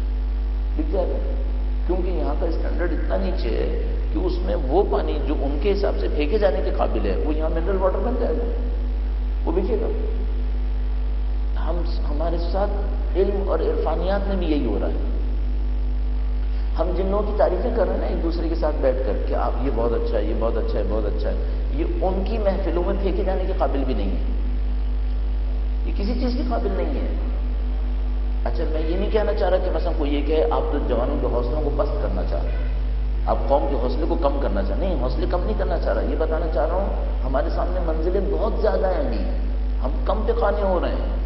Speaker 1: کیونکہ یہاں کا اسٹینڈرڈ اتنا نیچے ہے کہ اس میں وہ پانی جو ان کے حساب سے پھینکے جانے کے قابل ہے وہ یہاں منرل واٹر بن جائے گا، وہ بکے گا۔ ہمارے ساتھ علم اور عرفانیات میں بھی یہی ہو رہا ہے۔ ہم جن لوگوں کی تعریفیں کر رہے ہیں نا ایک دوسرے کے ساتھ بیٹھ کر کہ آپ یہ بہت اچھا ہے، یہ بہت اچھا ہے، بہت اچھا ہے، یہ ان کی محفلوں میں پھینکے جانے کے قابل بھی نہیں ہے، یہ کسی چیز کے قابل نہیں ہے۔ اچھا، میں یہ نہیں کہنا چاہ رہا کہ مثلا کوئی یہ کہ آپ تو جوانوں کے حوصلوں کو پست کرنا چاہ رہے ہیں، آپ قوم کے حوصلے کو کم کرنا چاہ رہے ہیں، نہیں، حوصلے کم نہیں کرنا چاہ رہا، یہ بتانا چاہ رہا ہوں ہمارے سامنے منزلیں بہت زیادہ ہیں ابھی، ہم کم پہ قانے ہو رہے ہیں۔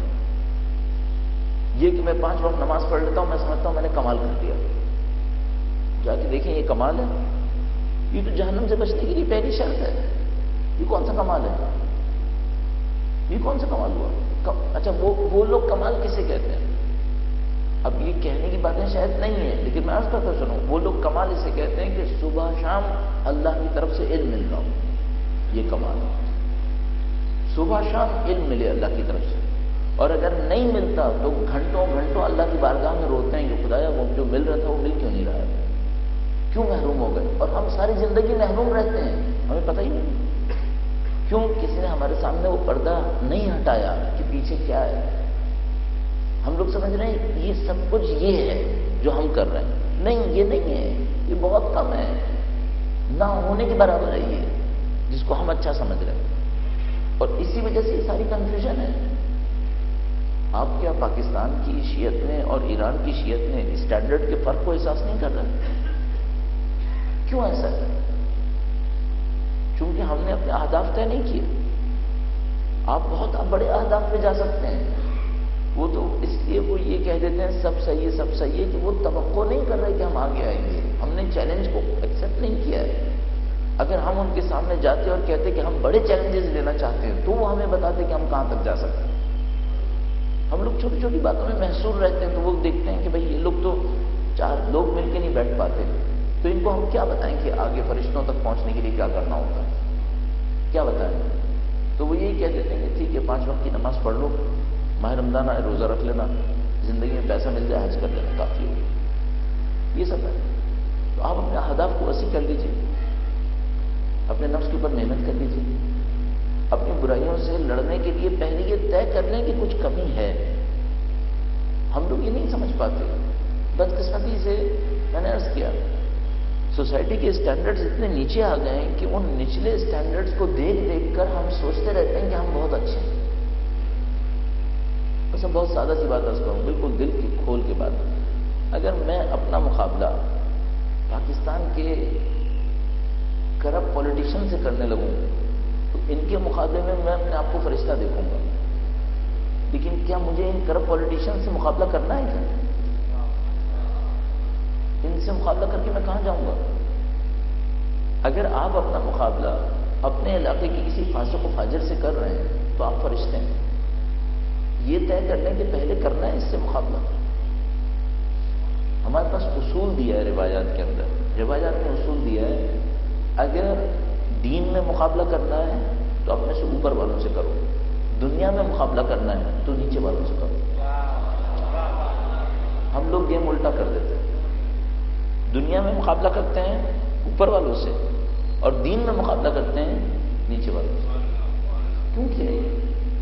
Speaker 1: یہ کہ میں 5 وقت نماز پڑھ لیتا ہوں، میں سمجھتا ہوں میں نے کمال کر دیا، جا کے دیکھیں یہ کمال ہے؟ یہ تو جہنم سے بچنے کے لیے پہلی شرط ہے، یہ کون سا کمال ہے؟ یہ کون سا کمال ہوا؟ اچھا، وہ لوگ کمال کسے کہتے ہیں؟ اب یہ کہنے کی باتیں شاید نہیں ہیں، لیکن میں عرض کرتا سنوں، وہ لوگ کمال اسے کہتے ہیں کہ صبح شام اللہ کی طرف سے علم مل رہا ہو، یہ کمال ہے۔ صبح شام علم ملے اللہ کی طرف سے، اور اگر نہیں ملتا تو گھنٹوں گھنٹوں اللہ کی بارگاہ میں روتے ہیں کہ خدایا وہ جو مل رہا تھا وہ مل کیوں نہیں رہا ہے، کیوں محروم ہو گئے؟ اور ہم ساری زندگی محروم رہتے ہیں، ہمیں پتہ ہی نہیں کیوں، کسی نے ہمارے سامنے وہ پردہ نہیں ہٹایا کہ پیچھے کیا ہے۔ ہم لوگ سمجھ رہے ہیں یہ سب کچھ یہ ہے جو ہم کر رہے ہیں، نہیں، یہ نہیں ہے، یہ بہت کم ہے، نہ ہونے کے برابر ہے یہ، جس کو ہم اچھا سمجھ رہے ہیں۔ اور اسی وجہ سے یہ ساری کنفیوژن ہے۔ آپ کیا پاکستان کی شیعت میں اور ایران کی شیعت میں اسٹینڈرڈ کے فرق کو احساس نہیں کر رہے؟ کیوں ایسا ہے؟ چونکہ ہم نے اپنے اہداف طے نہیں کیے۔ آپ بہت بڑے اہداف پہ جا سکتے ہیں، وہ تو اس لیے وہ یہ کہہ دیتے ہیں سب صحیح ہے، سب صحیح ہے، کہ وہ توقع نہیں کر رہے کہ ہم آگے آئیں گے، ہم نے چیلنج کو ایکسیپٹ نہیں کیا ہے۔ اگر ہم ان کے سامنے جاتے اور کہتے کہ ہم بڑے چیلنجز لینا چاہتے ہیں تو وہ ہمیں بتاتے کہ ہم کہاں تک جا سکتے ہیں۔ ہم لوگ چھوٹی چھوٹی باتوں میں محصور رہتے ہیں، تو وہ دیکھتے ہیں کہ بھئی یہ لوگ تو 4 لوگ مل کے نہیں بیٹھ پاتے، تو ان کو ہم کیا بتائیں کہ آگے فرشتوں تک پہنچنے کے لیے کیا کرنا ہوتا ہے، کیا بتائیں؟ تو وہ یہی کہہ دیتے ہیں کہ ٹھیک ہے 5 وقت کی نماز پڑھ لو، ماہ رمضان آئے روزہ رکھ لینا، زندگی میں پیسہ مل جائے حج کر لینا، کافی ہوگی، یہ سب ہے۔ تو آپ اپنے اہداف کو وسیع کر لیجیے، اپنے نفس کے اوپر محنت کر لیجیے، اپنی برائیوں سے لڑنے کے لیے پہلے یہ طے کر لیں کہ کچھ کمی ہے۔ ہم لوگ یہ نہیں سمجھ پاتے، بدقسمتی سے میں نے عرض کیا سوسائٹی کے اسٹینڈرڈز اتنے نیچے آ گئے ہیں کہ ان نچلے اسٹینڈرڈز کو دیکھ دیکھ کر ہم سوچتے رہتے ہیں کہ ہم بہت اچھے ہیں۔ بس بہت سادہ سی بات عرض کروں، بالکل دل کی کھول کے بات، اگر میں اپنا مقابلہ پاکستان کے کرپٹ پولیٹیشین سے کرنے لگوں تو ان کے مقابلے میں اپنے آپ کو فرشتہ دیکھوں گا، لیکن کیا مجھے ان کرپٹ پولیٹیشین سے مقابلہ کرنا ہے کیا؟ ان سے مقابلہ کر کے میں کہاں جاؤں گا؟ اگر آپ اپنا مقابلہ اپنے علاقے کے کسی فاسق و فاجر سے کر رہے ہیں تو آپ فرشتے ہیں. یہ طے کر لیں کہ پہلے کرنا ہے اس سے مقابلہ. ہمارے پاس اصول دیا ہے روایات کے اندر، روایات نے اصول دیا ہے اگر دین میں مقابلہ کرنا ہے تو اپنے سے اوپر والوں سے کرو، دنیا میں مقابلہ کرنا ہے تو نیچے والوں سے کرو. ہم لوگ گیم الٹا کر دیتے ہیں، دنیا میں مقابلہ کرتے ہیں اوپر والوں سے اور دین میں مقابلہ کرتے ہیں نیچے والوں سے. کیوں کیا یہ؟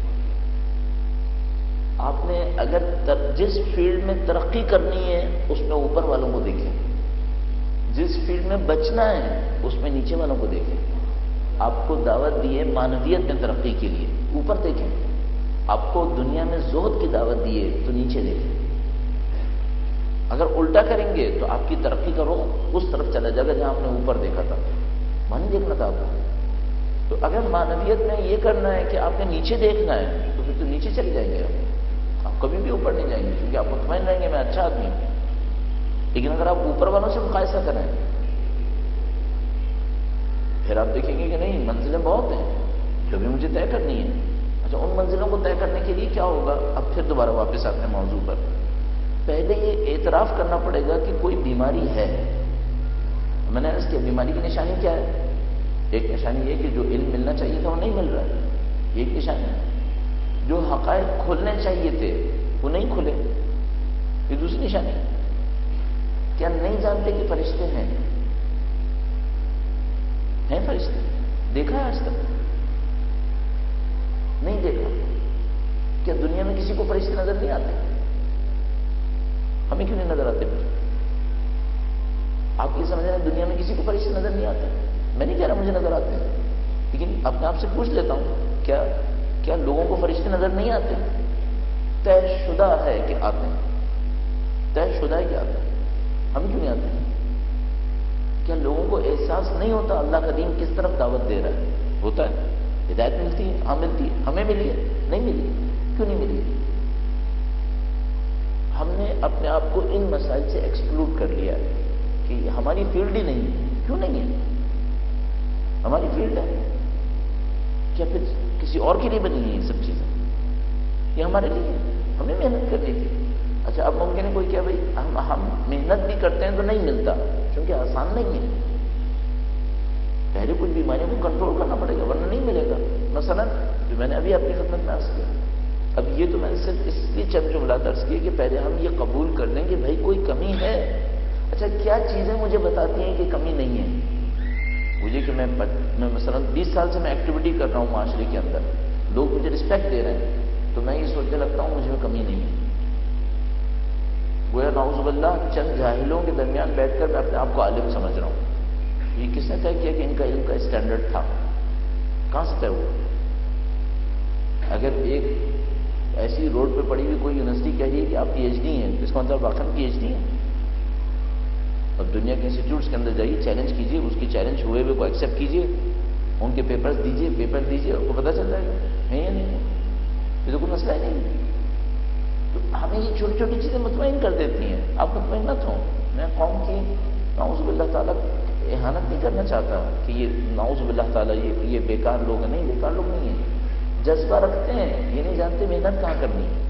Speaker 1: آپ نے اگر جس فیلڈ میں ترقی کرنی ہے اس میں اوپر والوں کو دیکھیں، جس فیلڈ میں بچنا ہے اس میں نیچے والوں کو دیکھیں. آپ کو دعوت دی ہے مانویت میں ترقی کے لیے، اوپر دیکھیں. آپ کو دنیا میں زہد کی دعوت دی ہے تو نیچے دیکھیں. اگر الٹا کریں گے تو آپ کی ترقی کا رخ اس طرف چلا جائے گا جہاں آپ نے اوپر دیکھا تھا، وہاں نہیں دیکھنا تھا آپ کو. تو اگر مانویت میں یہ کرنا ہے کہ آپ نے نیچے دیکھنا ہے تو پھر تو نیچے چلے جائیں گے آپ کبھی بھی اوپر نہیں جائیں گے، کیونکہ آپ مطمئن رہیں گے میں اچھا آدمی ہوں. لیکن اگر آپ اوپر والوں سے مقایسہ کریں پھر آپ دیکھیں گے کہ نہیں منزلیں بہت ہیں جو بھی مجھے طے کرنی ہے. اچھا ان منزلوں کو طے کرنے کے لیے کیا ہوگا؟ اب پھر دوبارہ واپس آتے ہیں موضوع پر. پہلے یہ اعتراف کرنا پڑے گا کہ کوئی بیماری ہے. میں نے عرض کیا بیماری کی نشانی کیا ہے؟ ایک نشانی یہ کہ جو علم ملنا چاہیے تھا وہ نہیں مل رہا ہے، ایک نشانی ہے. جو حقائق کھلنے چاہیے تھے وہ نہیں کھلے، یہ دوسری نشانی ہے. کیا نہیں جانتے کہ فرشتے ہیں فرشتے؟ دیکھا ہے آج تک؟ نہیں دیکھا. کیا دنیا میں کسی کو فرشتے نظر نہیں آتے؟ ہمیں کیوں نہیں نظر آتے؟ پھر آپ یہ سمجھ رہے ہیں دنیا میں کسی کو فرشتے نظر نہیں آتے؟ میں نہیں کہہ رہا مجھے نظر آتے ہیں، لیکن اپنے آپ سے پوچھ لیتا ہوں کیا لوگوں کو فرشتے نظر نہیں آتے؟ طے شدہ ہے کہ آتے ہیں، طے شدہ ہے کہ آتے ہیں. ہم کیوں نہیں آتے ہیں؟ کیا لوگوں کو احساس نہیں ہوتا اللہ کا دین کس طرف دعوت دے رہا ہے؟ ہوتا ہے. ہدایت ملتی ہے، ہاں ملتی ہے. ہمیں ملی ہے؟ نہیں ملی. کیوں نہیں ملی؟ ہم نے اپنے آپ کو ان مسائل سے ایکسکلوڈ کر لیا ہے کہ ہماری فیلڈ ہی نہیں ہے. کیوں نہیں ہے؟ ہماری فیلڈ ہے. کیا پھر کسی اور کے لیے بنی ہے یہ سب چیزیں؟ یہ ہمارے لیے ہمیں محنت کرنی تھی. اچھا اب ممکن ہے کوئی کیا بھائی ہم محنت بھی کرتے ہیں تو نہیں ملتا، کیونکہ آسان نہیں ہے. پہلے کچھ بیماریوں کو کنٹرول کرنا پڑے گا ورنہ نہیں ملے گا. مثلا جو میں نے ابھی اپنی خدمت میں عرض کیا، اب یہ تو میں نے صرف اس لیے چند جملات عرض کیے کہ پہلے ہم یہ قبول کر لیں کہ بھائی کوئی کمی ہے. اچھا کیا چیزیں مجھے بتاتی ہیں کہ کمی نہیں ہے؟ مجھے کہ میں مثلا 20 سال سے میں ایکٹیویٹی کر رہا ہوں معاشرے کے اندر، لوگ مجھے رسپیکٹ دے رہے ہیں، تو میں یہ سوچنے لگتا ہوں مجھے میں کمی نہیں ہے. گویا نعوذ باللہ چند جاہلوں کے درمیان بیٹھ کر میں اپنے آپ کو عالم سمجھ رہا ہوں. یہ کس نے طے کیا کہ ان کا علم کا اسٹینڈرڈ تھا؟ کہاں سے طے ہوا؟ اگر ایک ایسی روڈ پہ پڑی ہوئی کوئی یونیورسٹی کہہ رہی ہے کہ آپ پی ایچ ڈی ہیں، اس کا مطلب واقعی پی ایچ ڈی ہیں. اب دنیا کے انسٹیٹیوٹس کے اندر جائیے، چیلنج کیجیے، اس کی چیلنج ہوئے ہوئے کو ایکسیپٹ کیجیے، ان کے پیپر دیجیے، آپ کو پتہ چل جائے گا ہے یا نہیں. یہ تو کوئی مسئلہ ہی نہیں. تو ہمیں یہ چھوٹی چھوٹی چیزیں مطمئن کر دیتی ہیں. آپ مطمئن نہ ہوں. میں قوم کی نعوذ باللہ تعالیٰ اہانت نہیں کرنا چاہتا کہ یہ نعوذ باللہ تعالیٰ یہ بیکار لوگ ہیں. نہیں، بیکار لوگ نہیں ہیں. جذبہ رکھتے ہیں، یہ نہیں جانتے محنت کہاں کرنی ہے.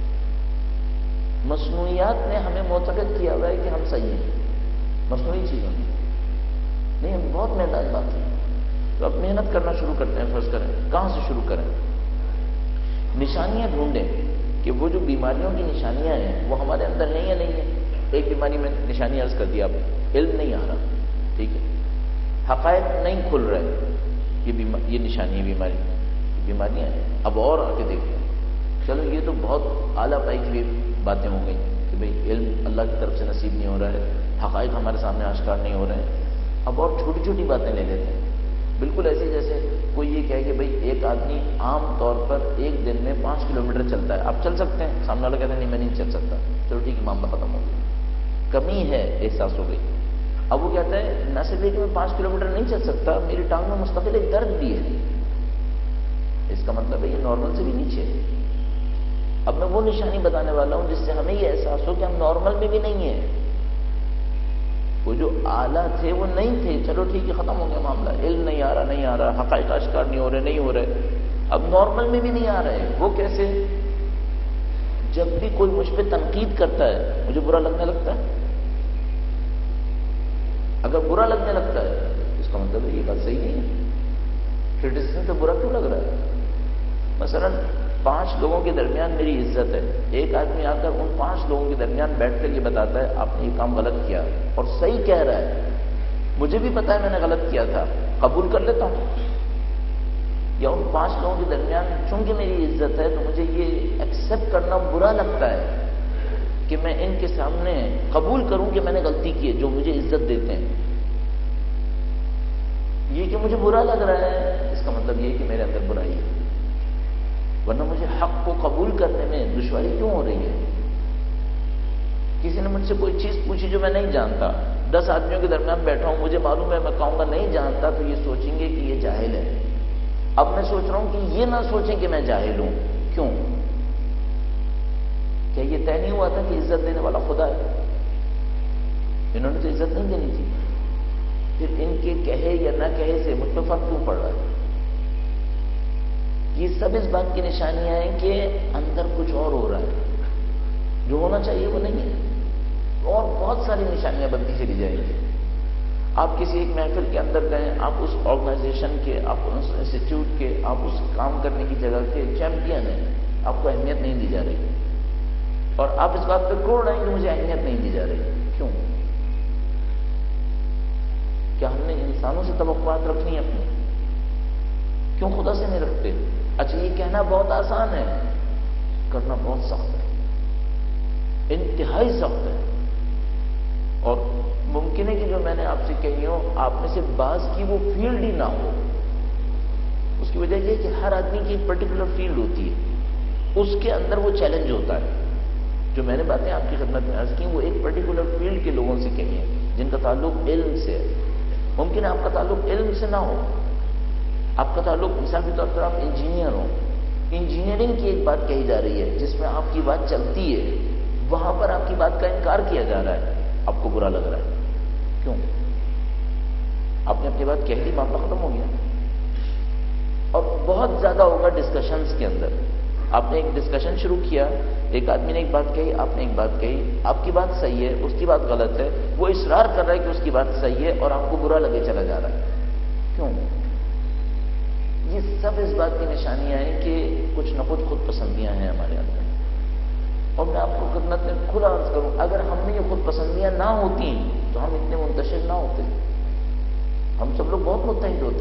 Speaker 1: مصنوعیات نے ہمیں معتقد کیا ہوا ہے کہ ہم صحیح ہیں مصنوعی چیزوں میں. نہیں، ہم بہت محنت باقی ہے. تو اب محنت کرنا شروع کرتے ہیں. فرض کریں کہاں سے شروع کریں؟ نشانیاں ڈھونڈیں کہ وہ جو بیماریوں کی نشانیاں ہیں وہ ہمارے اندر ہیں یا نہیں ہیں. ایک بیماری میں نشانی عرض کر دیا، آپ علم نہیں آ رہا، ٹھیک ہے، حقائق نہیں کھل رہے، یہ نشانی ہے بیماریاں ہیں. اب اور آ کے دیکھیں، چلو یہ تو بہت اعلیٰ پائی کی باتیں ہو گئی کہ بھئی علم اللہ کی طرف سے نصیب نہیں ہو رہا ہے، حقائق ہمارے سامنے آشکار نہیں ہو رہے ہیں. اب اور چھوٹی چھوٹی باتیں لے لیتے ہیں، بالکل ایسے جیسے کوئی یہ کہے کہ بھئی ایک آدمی عام طور پر ایک دن میں 5 کلومیٹر چلتا ہے. آپ چل سکتے ہیں؟ سامنے والا کہتا ہے نہیں میں نہیں چل سکتا. چلو ٹھیک ہے، معاملہ ختم ہو گیا. کمی ہے احساس ہو گئی. اب وہ کہتا ہے نہ صرف کہ میں 5 کلومیٹر نہیں چل سکتا، میری ٹانگ میں مستقل ایک درد بھی ہے. اس کا مطلب ہے یہ نارمل سے بھی نیچے ہے. اب میں وہ نشانی بتانے والا ہوں جس سے ہمیں یہ احساس ہو کہ ہم نارمل میں بھی نہیں ہیں. وہ جو اعلیٰ تھے وہ نہیں تھے، چلو ٹھیک ہے ختم ہو گیا معاملہ، علم نہیں آ رہا، حقائق اشکار نہیں ہو رہے. اب نارمل میں بھی نہیں آ رہے. وہ کیسے؟ جب بھی کوئی مجھ پہ تنقید کرتا ہے مجھے برا لگنے لگتا ہے. اگر برا لگنے لگتا ہے اس کا مطلب ہے یہ بات صحیح نہیں ہے. کرٹیسزم سے برا کیوں لگ رہا ہے؟ مثلا 5 لوگوں کے درمیان میری عزت ہے، ایک آدمی آ کر ان 5 لوگوں کے درمیان بیٹھ کر یہ بتاتا ہے آپ نے یہ کام غلط کیا اور صحیح کہہ رہا ہے، مجھے بھی پتا ہے میں نے غلط کیا تھا، قبول کر لیتا ہوں. یا ان 5 لوگوں کے درمیان چونکہ میری عزت ہے تو مجھے یہ ایکسیپٹ کرنا برا لگتا ہے کہ میں ان کے سامنے قبول کروں کہ میں نے غلطی کی ہے، جو مجھے عزت دیتے ہیں. یہ کہ مجھے برا لگ رہا ہے اس کا مطلب یہ کہ میرے اندر برائی ہے. ورنہ مجھے حق کو قبول کرنے میں دشواری کیوں ہو رہی ہے؟ کسی نے مجھ سے کوئی چیز پوچھی جو میں نہیں جانتا، 10 آدمیوں کے درمیان بیٹھا ہوں، مجھے معلوم ہے میں کہوں گا نہیں جانتا تو یہ سوچیں گے کہ یہ جاہل ہے. اب میں سوچ رہا ہوں کہ یہ نہ سوچیں کہ میں جاہل ہوں. کیوں؟ کیا یہ طے نہیں ہوا تھا کہ عزت دینے والا خدا ہے؟ انہوں نے تو عزت نہیں دینی تھی. پھر ان کے کہے یا نہ کہے سے مجھ پہ فرق کیوں پڑ رہا ہے؟ یہ سب اس بات کی نشانیاں ہیں کہ اندر کچھ اور ہو رہا ہے، جو ہونا چاہیے وہ نہیں ہے. اور بہت ساری نشانیاں بنتی چلی جائیں گی. آپ کسی ایک محفل کے اندر گئے، آپ اس آرگنائزیشن کے، آپ اس انسٹیٹیوٹ کے، آپ اس کام کرنے کی جگہ کے چیمپئن ہیں، آپ کو اہمیت نہیں دی جا رہی اور آپ اس بات پہ کوڑ رہے ہیں کہ مجھے اہمیت نہیں دی جا رہی. کیوں؟ کیا ہم نے انسانوں سے توقعات رکھنی اپنی؟ کیوں خدا سے نہیں رکھتے؟ اچھا یہ کہنا بہت آسان ہے، کرنا بہت سخت ہے، انتہائی سخت ہے. اور ممکن ہے کہ جو میں نے آپ سے کہی ہو آپ میں سے بعض کی وہ فیلڈ ہی نہ ہو. اس کی وجہ یہ کہ ہر آدمی کی ایک پرٹیکولر فیلڈ ہوتی ہے، اس کے اندر وہ چیلنج ہوتا ہے. جو میں نے باتیں آپ کی خدمت میں عرض کی وہ ایک پرٹیکولر فیلڈ کے لوگوں سے کہی ہیں جن کا تعلق علم سے ہے. ممکن ہے آپ کا تعلق علم سے نہ ہو، آپ کا تعلق مثال کے طور پر آپ انجینئر ہو، انجینئرنگ کی ایک بات کہی جا رہی ہے جس میں آپ کی بات چلتی ہے، وہاں پر آپ کی بات کا انکار کیا جا رہا ہے، آپ کو برا لگ رہا ہے. کیوں؟ آپ نے اپنی بات کہہ دی، معاملہ ختم ہو گیا. اور بہت زیادہ ہوگا ڈسکشنز کے اندر. آپ نے ایک ڈسکشن شروع کیا، ایک آدمی نے ایک بات کہی، آپ نے ایک بات کہی، آپ کی بات صحیح ہے، اس کی بات غلط ہے، وہ اصرار کر رہا ہے کہ اس کی بات صحیح ہے اور آپ کو برا لگے چلا جا رہا ہے. کیوں؟ یہ سب اس بات کی نشانیاں ہیں کہ کچھ نہ کچھ خود پسندیاں ہیں ہمارے اندر. اور میں آپ کو خدمت میں کھلا عرض کروں، اگر ہم میں یہ خود پسندیاں نہ ہوتی تو ہم اتنے منتشر نہ ہوتے، ہم سب لوگ بہت متحد ہوتے.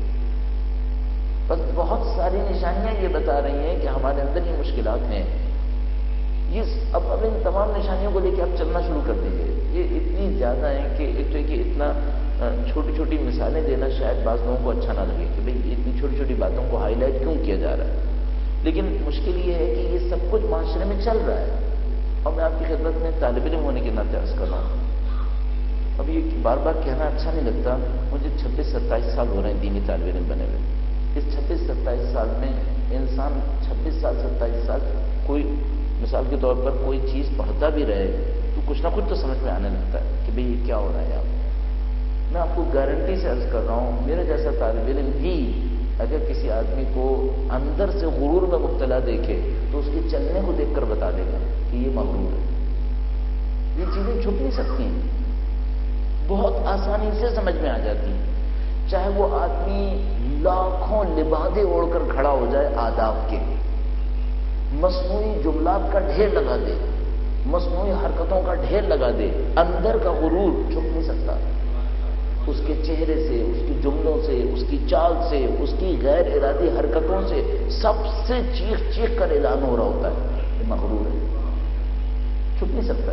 Speaker 1: بس بہت ساری نشانیاں یہ بتا رہی ہیں کہ ہمارے اندر یہ مشکلات ہیں. اب ان تمام نشانیوں کو لے کے آپ چلنا شروع کر دیجیے. یہ اتنی زیادہ ہیں کہ ایک تو کہ اتنا چھوٹی چھوٹی مثالیں دینا شاید بعض لوگوں کو اچھا نہ لگے کہ بھئی اتنی چھوٹی چھوٹی باتوں کو ہائی لائٹ کیوں کیا جا رہا ہے. لیکن مشکل یہ ہے کہ یہ سب کچھ معاشرے میں چل رہا ہے. اور میں آپ کی خدمت میں طالب علم ہونے کے ناطے عرض کر رہا ہوں. اب یہ بار بار کہنا اچھا نہیں لگتا، مجھے 26-27 سال ہو رہے ہیں دینی طالب علم بنے ہوئے. اس 26-27 سال میں انسان 26 سال 27 سال کوئی مثال کے طور پر کوئی چیز پڑھتا بھی رہے تو کچھ نہ کچھ تو سمجھ میں آنے لگتا ہے کہ بھئی یہ کیا ہو رہا ہے. میں آپ کو گارنٹی سے عرض کر رہا ہوں، میرے جیسا طالب علم بھی اگر کسی آدمی کو اندر سے غرور میں مبتلا دیکھے تو اس کے چلنے کو دیکھ کر بتا دے گا کہ یہ مغرور ہے. یہ چیزیں چھپ نہیں سکتی ہیں، بہت آسانی سے سمجھ میں آ جاتی ہیں. چاہے وہ آدمی لاکھوں لبادے اوڑھ کر کھڑا ہو جائے آداب کے، مصنوعی جملات کا ڈھیر لگا دے، مصنوعی حرکتوں کا ڈھیر لگا دے، اندر کا غرور چھپ نہیں سکتا. اس کے چہرے سے، اس کے جملوں سے، اس کی چال سے، اس کی غیر ارادی حرکتوں سے سب سے چیخ چیخ کر اعلان ہو رہا ہوتا ہے یہ مغرور ہے، چھپ نہیں سکتا.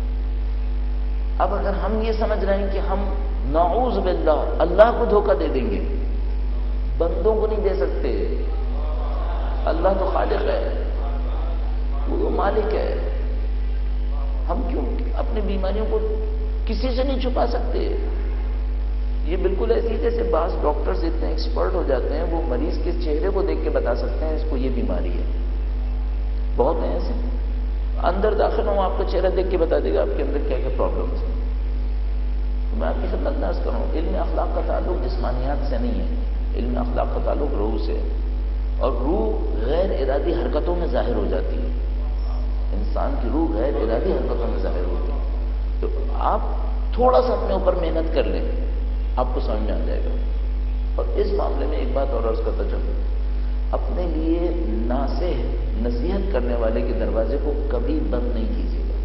Speaker 1: اب اگر ہم یہ سمجھ رہے ہیں کہ ہم نعوذ باللہ اللہ کو دھوکہ دے دیں گے، بندوں کو نہیں دے سکتے. اللہ تو خالق ہے، وہ مالک ہے. ہم کیوں اپنی بیماریوں کو کسی سے نہیں چھپا سکتے. یہ بالکل ایسی جیسے بعض ڈاکٹرز اتنے ایکسپرٹ ہو جاتے ہیں وہ مریض کے چہرے کو دیکھ کے بتا سکتے ہیں اس کو یہ بیماری ہے. بہت ہیں ایسے. اندر داخل ہوں آپ کا چہرہ دیکھ کے بتا دے گا آپ کے اندر کیا کیا پرابلمس ہیں. میں آپ کی خدمت میں عرض کروں علم اخلاق کا تعلق جسمانیات سے نہیں ہے. علم اخلاق کا تعلق روح سے ہے. اور روح غیر ارادی حرکتوں میں ظاہر ہو جاتی ہے. انسان کی روح غیر ارادی حرکتوں میں ظاہر ہوتی ہے. تو آپ تھوڑا سا اپنے اوپر محنت کر لیں آپ کو سمجھ میں آ جائے گا. اور اس معاملے میں ایک بات اور عرض کرتا چلوں اپنے لیے ناصح نصیحت کرنے والے کے دروازے کو کبھی بند نہیں کیجیے گا.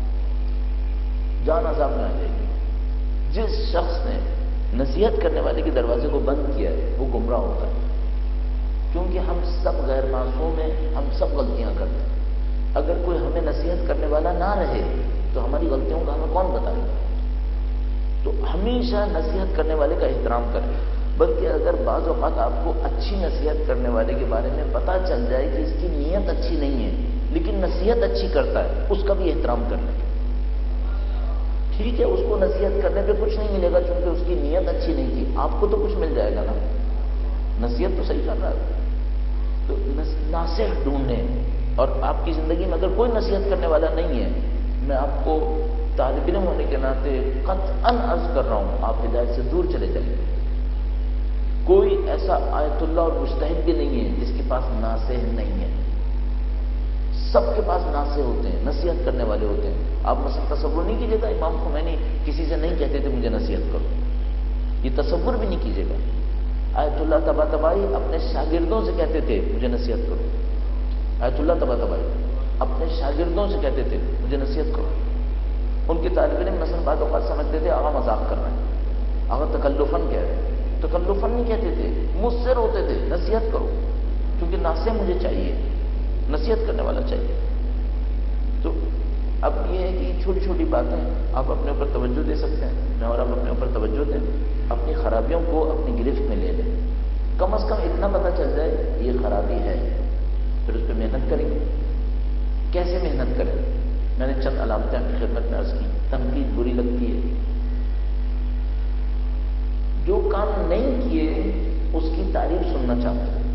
Speaker 1: جان عذاب میں آ جائے گی. جس شخص نے نصیحت کرنے والے کے دروازے کو بند کیا ہے وہ گمراہ ہوتا ہے. کیونکہ ہم سب غیر معصوم ہیں, ہم سب غلطیاں کرتے ہیں. اگر کوئی ہمیں نصیحت کرنے والا نہ رہے تو ہماری غلطیوں کا ہمیں کون بتائے گا. تو ہمیشہ نصیحت کرنے والے کا احترام کریں. بلکہ اگر بعض اوقات آپ کو اچھی نصیحت کرنے والے کے بارے میں پتہ چل جائے کہ اس کی نیت اچھی نہیں ہے لیکن نصیحت اچھی کرتا ہے اس کا بھی احترام کر لیں. ٹھیک ہے اس کو نصیحت کرنے پہ کچھ نہیں ملے گا چونکہ اس کی نیت اچھی نہیں تھی. آپ کو تو کچھ مل جائے گا نا, نصیحت تو صحیح کر رہا ہے. تو ناصح ڈھونڈیں. اور آپ کی زندگی میں اگر کوئی نصیحت کرنے والا نہیں ہے میں آپ کو طالب علم ہونے کے ناطے قطعاً عرض کر رہا ہوں آپ ہدایت سے دور چلے جائیں. کوئی ایسا آیت اللہ اور مجتہد بھی نہیں ہے جس کے پاس ناصح نہیں ہے. سب کے پاس ناصح ہوتے ہیں, نصیحت کرنے والے ہوتے ہیں. آپ مثلا تصور نہیں کیجیے گا امام خمینی کسی سے نہیں کہتے تھے مجھے نصیحت کرو. یہ تصور بھی نہیں کیجیے گا. آیت اللہ طباطبائی اپنے شاگردوں سے کہتے تھے مجھے نصیحت کرو. آیت اللہ طباطبائی اپنے شاگردوں سے کہتے تھے مجھے نصیحت کرو. ان کے طالب علم مثلا بعض اوقات سمجھتے تھے آغا مذاق کر رہے ہیں, آغا تکلفاً کہہ رہے ہیں. تکلفاً نہیں کہتے تھے, مجھ سے روتے تھے نصیحت کرو کیونکہ ناصح مجھے چاہیے, نصیحت کرنے والا چاہیے. تو اب یہ ہے کہ چھوٹی چھوٹی باتیں آپ اپنے اوپر توجہ دے سکتے ہیں. میں اور آپ اپنے اوپر توجہ دیں, اپنی خرابیوں کو اپنی گرفت میں لے لیں. کم از کم اتنا پتہ چل جائے یہ خرابی ہے, پھر اس پہ محنت کریں گے. کیسے محنت کریں؟ میں نے چند علامتیں آپ کی خدمت میں عرض کی. تنقید بری لگتی ہے. جو کام نہیں کیے اس کی تعریف سننا چاہتے ہیں.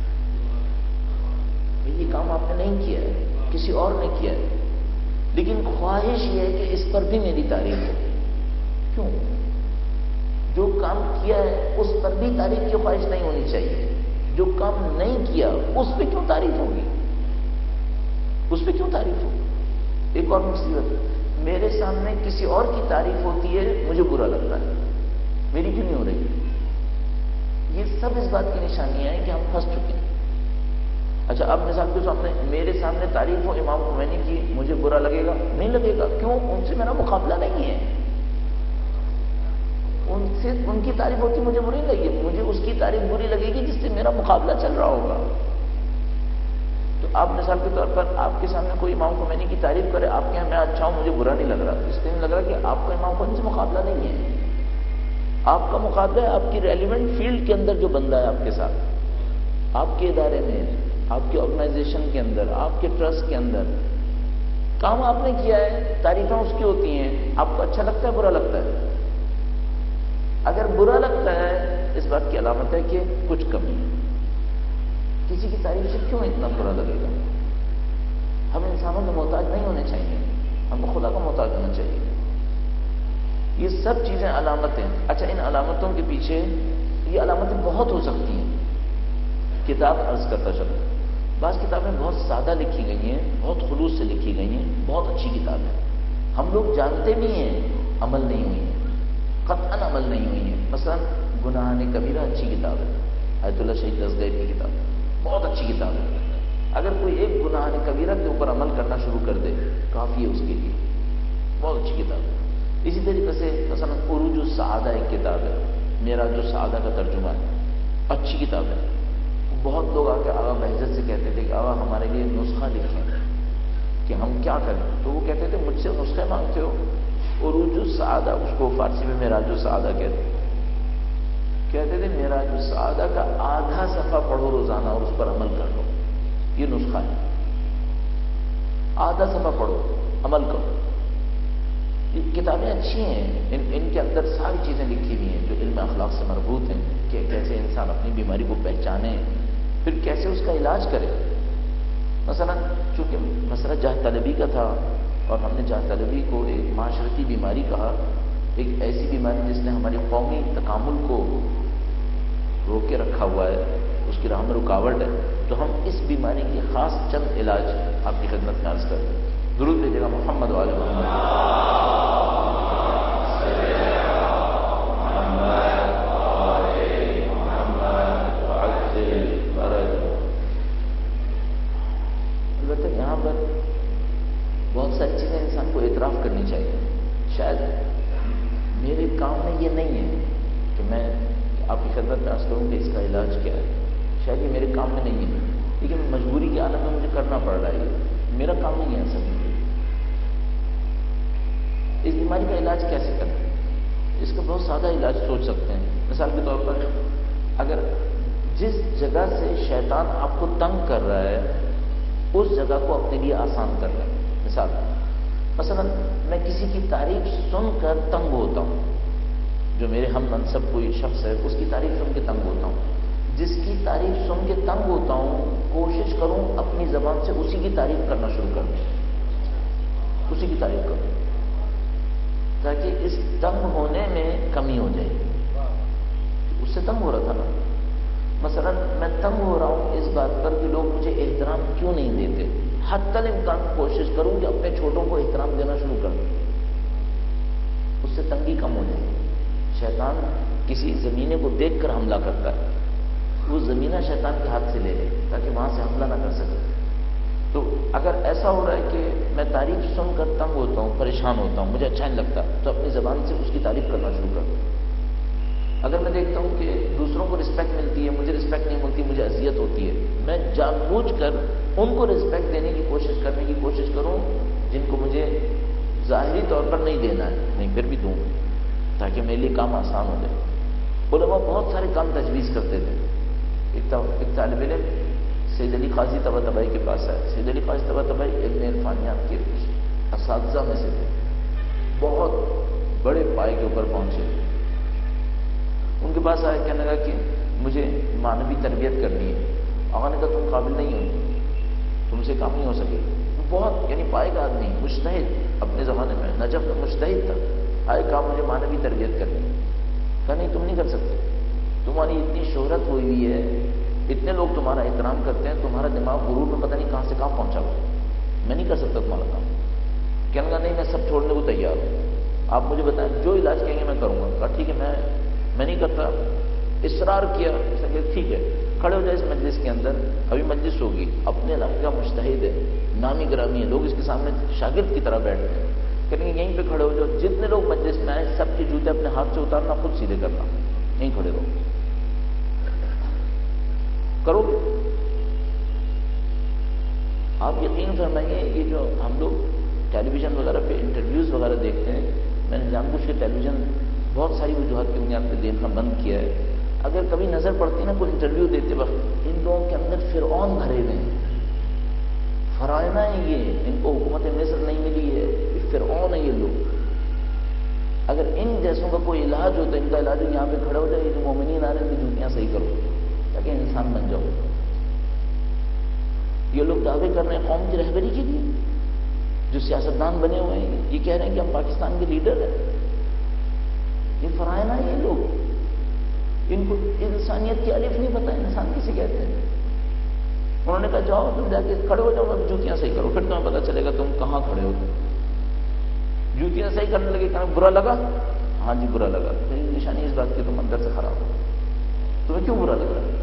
Speaker 1: یہ کام آپ نے نہیں کیا ہے, کسی اور نے کیا ہے, لیکن خواہش یہ ہے کہ اس پر بھی میری تعریف ہو. کیوں؟ جو کام کیا ہے اس پر بھی تعریف کی خواہش نہیں ہونی چاہیے. جو کام نہیں کیا اس پہ کیوں تعریف ہوگی, اس پہ کیوں تعریف ہوگی. ایک اور مصیبت, میرے سامنے کسی اور کی تعریف ہوتی ہے مجھے برا لگتا ہے, میری کیوں نہیں ہو رہی. یہ سب اس بات کی نشانیاں ہیں کہ ہم پھنس چکے ہیں. اچھا اب مثال کے سامنے میرے سامنے تعریف ہو امام خمینی کی, مجھے برا لگے گا؟ نہیں لگے گا. کیوں؟ ان سے میرا مقابلہ نہیں ہے. ان سے ان کی تعریف ہوتی مجھے بری لگے, مجھے اس کی تعریف بری لگے گی جس سے میرا مقابلہ چل رہا ہوگا. تو آپ مثال کے طور پر آپ کے سامنے کوئی امام خمینی کی تعریف کرے, آپ کے یہاں میں اچھا ہوں مجھے برا نہیں لگ رہا, اس لیے لگ رہا کہ آپ کا امام خمینی سے مقابلہ نہیں ہے. آپ کا مقابلہ ہے آپ کی ریلیونٹ فیلڈ کے اندر جو بندہ ہے آپ کے ساتھ, آپ کے ادارے میں, آپ کے آرگنائزیشن کے اندر, آپ کے ٹرسٹ کے اندر. کام آپ نے کیا ہے, تعریفیں اس کی ہوتی ہیں. آپ کو اچھا لگتا ہے برا لگتا ہے؟ اگر برا لگتا ہے اس بات کی علامت ہے کہ کچھ کمی ہے. کسی کی تعریف سے کیوں اتنا برا لگے گا؟ ہم انسانوں کے محتاج نہیں ہونے چاہیے, ہم کو خدا کا محتاج ہونا چاہیے. یہ سب چیزیں علامتیں. اچھا ان علامتوں کے پیچھے یہ علامتیں بہت ہو سکتی ہیں. کتاب عرض کرتا چلوں, بعض کتابیں بہت سادہ لکھی گئی ہیں, بہت خلوص سے لکھی گئی ہیں, بہت اچھی کتاب ہے. ہم لوگ جانتے بھی ہیں عمل نہیں ہوئی ہیں, قطعاً عمل نہیں ہوئی ہیں. مثلا گناہ کبیرہ اچھی کتاب ہے, آیت اللہ شہید دستگیر کی کتاب, بہت اچھی کتاب ہے. اگر کوئی ایک گناہ کبیرہ کے اوپر عمل کرنا شروع کر دے کافی ہے اس کے لیے, بہت اچھی کتاب ہے. اسی طریقے سے مثلا عروج السعادہ ایک کتاب ہے, معراج السعادہ کا ترجمہ ہے, اچھی کتاب ہے. بہت لوگ آ کے آغا بہجت سے کہتے تھے کہ آغا ہمارے لیے نسخہ لکھیں کہ ہم کیا کریں. تو وہ کہتے تھے مجھ سے نسخے مانگتے ہو. عروج السعادہ, اس کو فارسی میں معراج السعادہ کہتے تھے معراج السعادہ کا آدھا صفحہ پڑھو روزانہ اور اس پر عمل کر لو. یہ نسخہ ہے, آدھا صفحہ پڑھو عمل کرو. یہ کتابیں اچھی ہیں، ان کے اندر ساری چیزیں لکھی ہوئی ہیں جو علم اخلاق سے مربوط ہیں، کہ کیسے انسان اپنی بیماری کو پہچانے، پھر کیسے اس کا علاج کرے۔ مثلا چونکہ مسئلہ جاہ طلبی کا تھا، اور ہم نے جاہ طلبی کو ایک معاشرتی بیماری کہا، ایک ایسی بیماری جس نے ہماری قومی تکامل کو روک کے رکھا ہوا ہے، اس کی راہ میں رکاوٹ ہے، تو ہم اس بیماری کی خاص چند علاج آپ کی خدمت میں عرض کرتے ہیں۔ درود بھیجیے گا محمد و آل محمد۔ البتہ یہاں پر بہت ساری چیزیں انسان کو اعتراف کرنی چاہیے۔ شاید میرے کام میں یہ نہیں ہے کہ میں آپ کی خدمت میں عرض کروں کہ اس کا علاج کیا ہے، شاید یہ میرے کام میں نہیں ہے، لیکن مجبوری کی حالت میں مجھے کرنا پڑ رہا ہے، یہ میرا کام نہیں ہے اصل میں۔ اس بیماری کا علاج کیسے کریں؟ اس کا بہت سادہ علاج سوچ سکتے ہیں۔ مثال کے طور پر اگر جس جگہ سے شیطان آپ کو تنگ کر رہا ہے اس جگہ کو اپنے لیے آسان کر لیں۔ مثلا میں کسی کی تعریف سن کر تنگ ہوتا ہوں، جو میرے ہم منصب کوئی شخص ہے اس کی تعریف سن کے تنگ ہوتا ہوں، جس کی تعریف سن کے تنگ ہوتا ہوں کوشش کروں اپنی زبان سے اسی کی تعریف کرنا شروع کر دوں، اسی کی تعریف کروں، تاکہ اس تنگ ہونے میں کمی ہو جائے۔ اس سے تنگ ہو رہا تھا نا، مثلا میں تنگ ہو رہا ہوں اس بات پر کہ لوگ مجھے احترام کیوں نہیں دیتے، حتی الامکان کوشش کروں کہ اپنے چھوٹوں کو احترام دینا شروع کر دوں، اس سے تنگی کم ہو جائے۔ شیطان کسی زمینے کو دیکھ کر حملہ کرتا ہے، وہ زمینہ شیطان کے ہاتھ سے لے لے تاکہ وہاں سے حملہ نہ کر سکے۔ تو اگر ایسا ہو رہا ہے کہ میں تعریف سن کر تنگ ہوتا ہوں، پریشان ہوتا ہوں، مجھے اچھا نہیں لگتا، تو اپنی زبان سے اس کی تعریف کرنا شروع کر دوں۔ اگر میں دیکھتا ہوں کہ دوسروں کو رسپیکٹ ملتی ہے، مجھے رسپیکٹ نہیں ملتی، مجھے اذیت ہوتی ہے، میں جان بوجھ کر ان کو رسپیکٹ دینے کی کوشش کرنے کی کوشش کروں جن کو مجھے ظاہری طور پر نہیں دینا ہے، نہیں پھر بھی دوں، تاکہ میرے لیے کام آسان ہو جائے۔ علماء بہت سارے کام تجویز کرتے تھے۔ ایک طالب علم سید علی قاضی طباطبائی کے پاس آئے۔ سید علی قاضی طباطبائی علم عرفانیات کے اساتذہ میں سے تھے، بہت بڑے پائے کے اوپر پہنچے۔ ان کے پاس آئے، کہنے لگا کہ مجھے معنوی تربیت کرنی ہے۔ آقا نے کہا تم قابل نہیں ہو، تم سے کام نہیں ہو سکے۔ بہت یعنی پائے کا آدمی، مجتہد، اپنے زمانے میں نجف کا مجتہد تھا، آئے کہا مجھے معنوی تربیت کرنی ہے۔ کہا نہیں تم نہیں کر سکتے، تمہاری اتنی شہرت ہوئی ہوئی ہے، اتنے لوگ تمہارا احترام کرتے ہیں، تمہارا دماغ غرور میں پتہ نہیں کہاں سے کہاں پہنچا ہوا، میں نہیں کر سکتا تمہارا کام۔ کہنے لگا نہیں میں سب چھوڑنے کو تیار ہوں، آپ مجھے بتائیں جو علاج کہیں گے میں کروں گا۔ کہا ٹھیک ہے میں نہیں کرتا۔ اصرار کیا، اس نے کہا ٹھیک ہے کھڑے ہو جائے اس مجلس کے اندر، ابھی مجلس ہوگی، اپنے علاقے کا مجتہد ہے، نامی گرامی ہے، لوگ اس کے سامنے شاگرد کی طرح بیٹھتے ہیں، کہیں گے یہیں پہ کھڑے ہو جاؤ، جتنے لوگ مجلس میں آئے سب کے جوتے اپنے ہاتھ سے اتارنا، خود سیدھے کرنا، یہیں کھڑے رہو، کرو گے؟ آپ یقین فرمائیے یہ جو ہم لوگ ٹیلی ویژن وغیرہ پہ انٹرویوز وغیرہ دیکھتے ہیں، میں نے جان بوجھ کے ٹیلی ویژن بہت ساری وجوہات کی بنیاد پہ دیکھنا بند کیا ہے۔ اگر کبھی نظر پڑتی نا کوئی انٹرویو دیتے وقت، ان لوگوں کے اندر فرعون بھرے ہوئے ہیں، فرعونہ ہیں یہ، ان کو حکومت مصر نہیں ملی ہے، یہ فرعون ہے یہ لوگ۔ اگر ان جیسوں کا کوئی علاج ہوتا ہے، ان کا علاج ہو یہاں پہ کھڑے ہو جائے، یہ جو مومنین آ رہے ہیں ان کی جوتیاں صحیح کرو تاکہ انسان بن جاؤ۔ یہ لوگ دعوے کر رہے ہیں قوم کی رہبری کے لیے، جو سیاستدان بنے ہوئے ہیں یہ کہہ رہے ہیں کہ ہم پاکستان کے لیڈر ہیں، یہ فرعونہ ہیں یہ لوگ، ان کو انسانیت کی الف نہیں پتہ انسان کسے کہتے ہیں۔ انہوں نے کہا جاؤ تم جا کے کھڑے ہو جاؤ، اب جوتیاں صحیح کرو، پھر تمہیں پتہ چلے گا تم کہاں کھڑے ہو۔ جوتیاں صحیح کرنے لگے، کہنا برا لگا؟ ہاں جی برا لگا۔ نشانی اس بات کی تم اندر سے خراب ہو، تمہیں کیوں برا لگ رہا ہے؟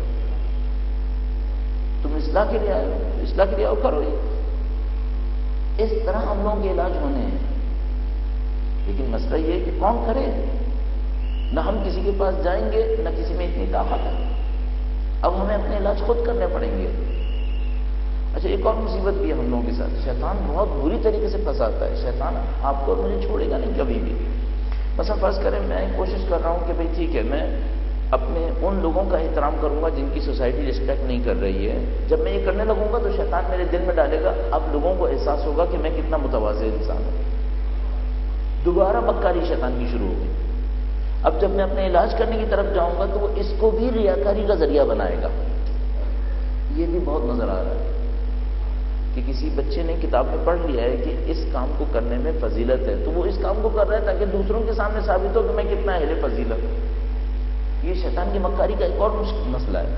Speaker 1: تم اصلاح کے لیے آئے ہو، اصلاح کے لیے آؤ، کرو یہ۔ اس طرح ہم لوگوں کے علاج ہونے ہیں، لیکن مسئلہ یہ ہے کہ کون کرے؟ نہ ہم کسی کے پاس جائیں گے، نہ کسی میں اتنی طاقت ہے، اب ہمیں اپنے علاج خود کرنے پڑیں گے۔ اچھا ایک اور مصیبت بھی ہے ہم لوگوں کے ساتھ، شیطان بہت بری طریقے سے پھنساتا ہے۔ شیطان آپ کو اور مجھے چھوڑے گا نہیں کبھی بھی۔ مثلا فرض کریں میں کوشش کر رہا ہوں کہ بھئی ٹھیک ہے میں اپنے ان لوگوں کا احترام کروں گا جن کی سوسائٹی رسپیکٹ نہیں کر رہی ہے، جب میں یہ کرنے لگوں گا تو شیطان میرے دل میں ڈالے گا، اب لوگوں کو احساس ہوگا کہ میں کتنا متواضع انسان ہوں۔ دوبارہ مکاری شیطان کی شروع ہو گئی. اب جب میں اپنے علاج کرنے کی طرف جاؤں گا تو وہ اس کو بھی ریاکاری کا ذریعہ بنائے گا. یہ بھی بہت نظر آ رہا ہے کہ کسی بچے نے کتاب میں پڑھ لیا ہے کہ اس کام کو کرنے میں فضیلت ہے، تو وہ اس کام کو کر رہا ہے تاکہ دوسروں کے سامنے ثابت ہو کہ میں کتنا اہل فضیلت ہوں. یہ شیطان کی مکاری کا ایک اور مسئلہ ہے.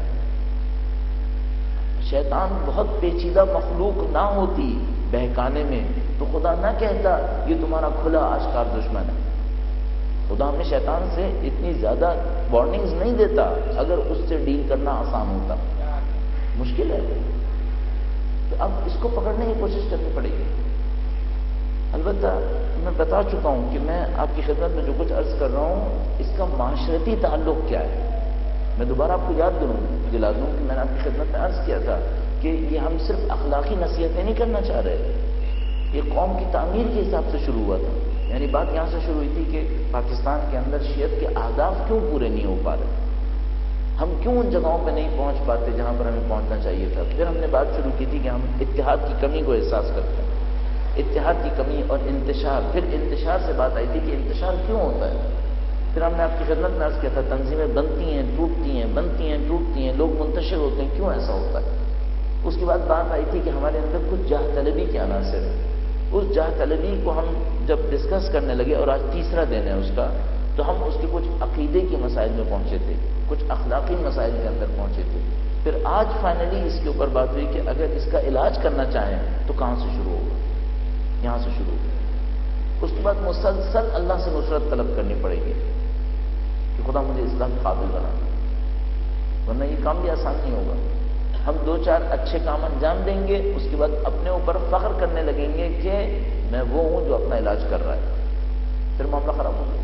Speaker 1: شیطان بہت پیچیدہ مخلوق نہ ہوتی بہکانے میں تو خدا نہ کہتا یہ تمہارا کھلا آشکار دشمن ہے. خدا ہمیں شیطان سے اتنی زیادہ وارننگز نہیں دیتا اگر اس سے ڈیل کرنا آسان ہوتا. مشکل ہے. تو اب اس کو پکڑنے کی کوشش کرنی پڑے گی. البتہ میں بتا چکا ہوں کہ میں آپ کی خدمت میں جو کچھ عرض کر رہا ہوں اس کا معاشرتی تعلق کیا ہے. میں دوبارہ آپ کو یاد دلا دوں کہ میں نے آپ کی خدمت میں عرض کیا تھا کہ یہ ہم صرف اخلاقی نصیحتیں نہیں کرنا چاہ رہے. یہ قوم کی تعمیر کے حساب سے شروع ہوا تھا. یعنی بات یہاں سے شروع ہوئی تھی کہ پاکستان کے اندر شیعت کے اہداف کیوں پورے نہیں ہو پا رہے، ہم کیوں ان جگہوں پہ نہیں پہنچ پاتے جہاں پر ہمیں پہنچنا چاہیے تھا. پھر ہم نے بات شروع کی تھی کہ ہم اتحاد کی کمی کو احساس کرتے ہیں. اتحاد کی کمی اور انتشار. پھر انتشار سے بات آئی تھی کہ انتشار کیوں ہوتا ہے. پھر ہم نے آپ کی خدمت میں عرض کیا تھا تنظیمیں بنتی ہیں ٹوٹتی ہیں، بنتی ہیں ٹوٹتی ہیں، لوگ منتشر ہوتے ہیں، کیوں ایسا ہوتا ہے. اس کے بعد بات آئی تھی کہ ہمارے اندر کچھ جاہ طلبی کے عناصر ہیں. اس جاہ طلبی کو ہم جب ڈسکس کرنے لگے اور آج تیسرا دن ہے اس کا، تو ہم اس کے کچھ عقیدے کے مسائل میں پہنچے تھے، کچھ اخلاقی مسائل کے اندر پہنچے تھے. پھر آج فائنلی اس کے اوپر بات ہوئی کہ اگر اس کا علاج کرنا چاہیں تو کہاں سے شروع ہوگا. یہاں سے شروع ہوگا. اس کے بعد مسلسل اللہ سے نصرت طلب کرنی پڑے گی کہ خدا مجھے اصلاح کے قابل بنا، ورنہ یہ کام بھی آسان نہیں ہوگا. ہم 2-4 اچھے کام انجام دیں گے، اس کے بعد اپنے اوپر فخر کرنے لگیں گے کہ میں وہ ہوں جو اپنا علاج کر رہا ہے. پھر معاملہ خراب ہو گیا.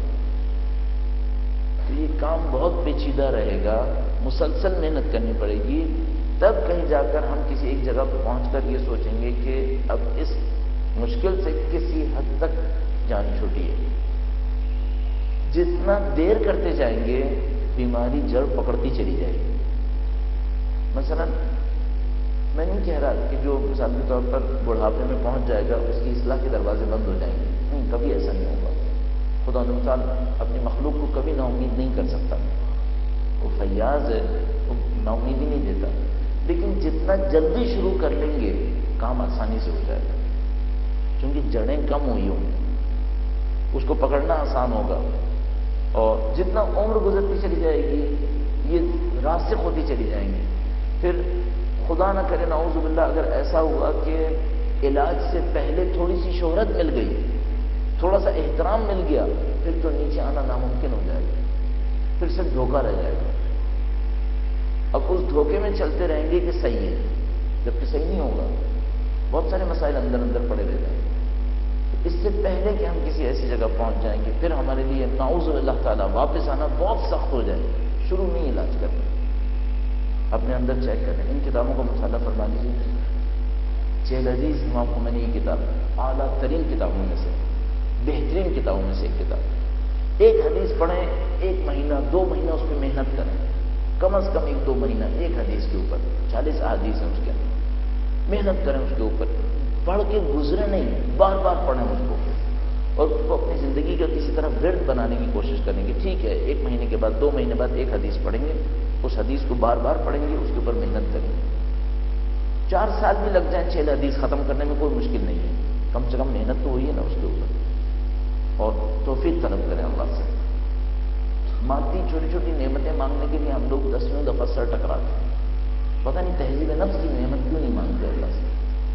Speaker 1: تو یہ کام بہت پیچیدہ رہے گا، مسلسل محنت کرنی پڑے گی. تب کہیں جا کر ہم کسی ایک جگہ پہ پہنچ کر یہ سوچیں گے کہ اب اس مشکل سے کسی حد تک جان چھوٹی ہے. جتنا دیر کرتے جائیں گے بیماری جڑ پکڑتی چلی جائے گی. مثلا میں نہیں کہہ رہا کہ جو مثال کے طور پر بڑھاپے میں پہنچ جائے گا اس کی اصلاح کے دروازے بند ہو جائیں گے. نہیں، کبھی ایسا نہیں ہوگا. خدا تعالیٰ اپنی مخلوق کو کبھی نا امید نہیں کر سکتا. وہ فیاض ہے، وہ نا امیدی نہیں دیتا. لیکن جتنا جلدی شروع کر لیں گے کام آسانی سے ہو جائے گا، کیونکہ جڑیں کم ہوئی ہوں گی، اس کو پکڑنا آسان ہوگا. اور جتنا عمر گزرتی چلی جائے گی یہ راسخ ہوتی چلی جائیں گی. پھر خدا نہ کرے نعوذ باللہ اگر ایسا ہوا کہ علاج سے پہلے تھوڑی سی شہرت مل گئی، تھوڑا سا احترام مل گیا، پھر تو نیچے آنا ناممکن ہو جائے گا. پھر صرف دھوکہ رہ جائے گا. اب اس دھوکے میں چلتے رہیں گے کہ صحیح ہے، جبکہ صحیح نہیں ہوگا. بہت سارے مسائل اندر اندر پڑے رہ جائیں گے. اس سے پہلے کہ ہم کسی ایسی جگہ پہنچ جائیں گے پھر ہمارے لیے نعوذ باللہ تعالیٰ واپس آنا بہت سخت ہو جائے. شروع میں علاج کرنا، اپنے اندر چیک کریں. ان کتابوں کا مطالعہ فرما لیجیے. چہل عزیز امام خمینی کی کتاب اعلیٰ ترین کتابوں میں سے، بہترین کتابوں میں سے ایک کتاب. ایک حدیث پڑھیں، 1 مہینہ 2 مہینہ اس پہ محنت کریں، کم از کم 1-2 مہینہ ایک حدیث کے اوپر. 40 احادیث ہیں اس کے اندر، محنت کریں اس کے اوپر. پڑھ کے گزرے نہیں، بار بار پڑھیں اس کو اور اس کو اپنی زندگی کا کسی طرح ورد بنانے کی کوشش کریں گے. ٹھیک ہے 1 مہینے کے بعد 2 مہینے بعد ایک حدیث پڑھیں گے، اس حدیث کو بار بار پڑھیں گے، اس کے اوپر محنت کریں گے. 4 سال بھی لگ جائیں 6 حدیث ختم کرنے میں کوئی مشکل نہیں ہے. کم سے کم محنت تو ہوئی ہے نا اس کے اوپر. اور توفیق طلب کریں اللہ سے. مادی چھوٹی چھوٹی نعمتیں مانگنے کے لیے ہم لوگ 10ویں دفعہ سر ٹکراتے ہیں. پتہ نہیں تہذیب نفس کی نعمت کیوں نہیں مانگتے اللہ سے.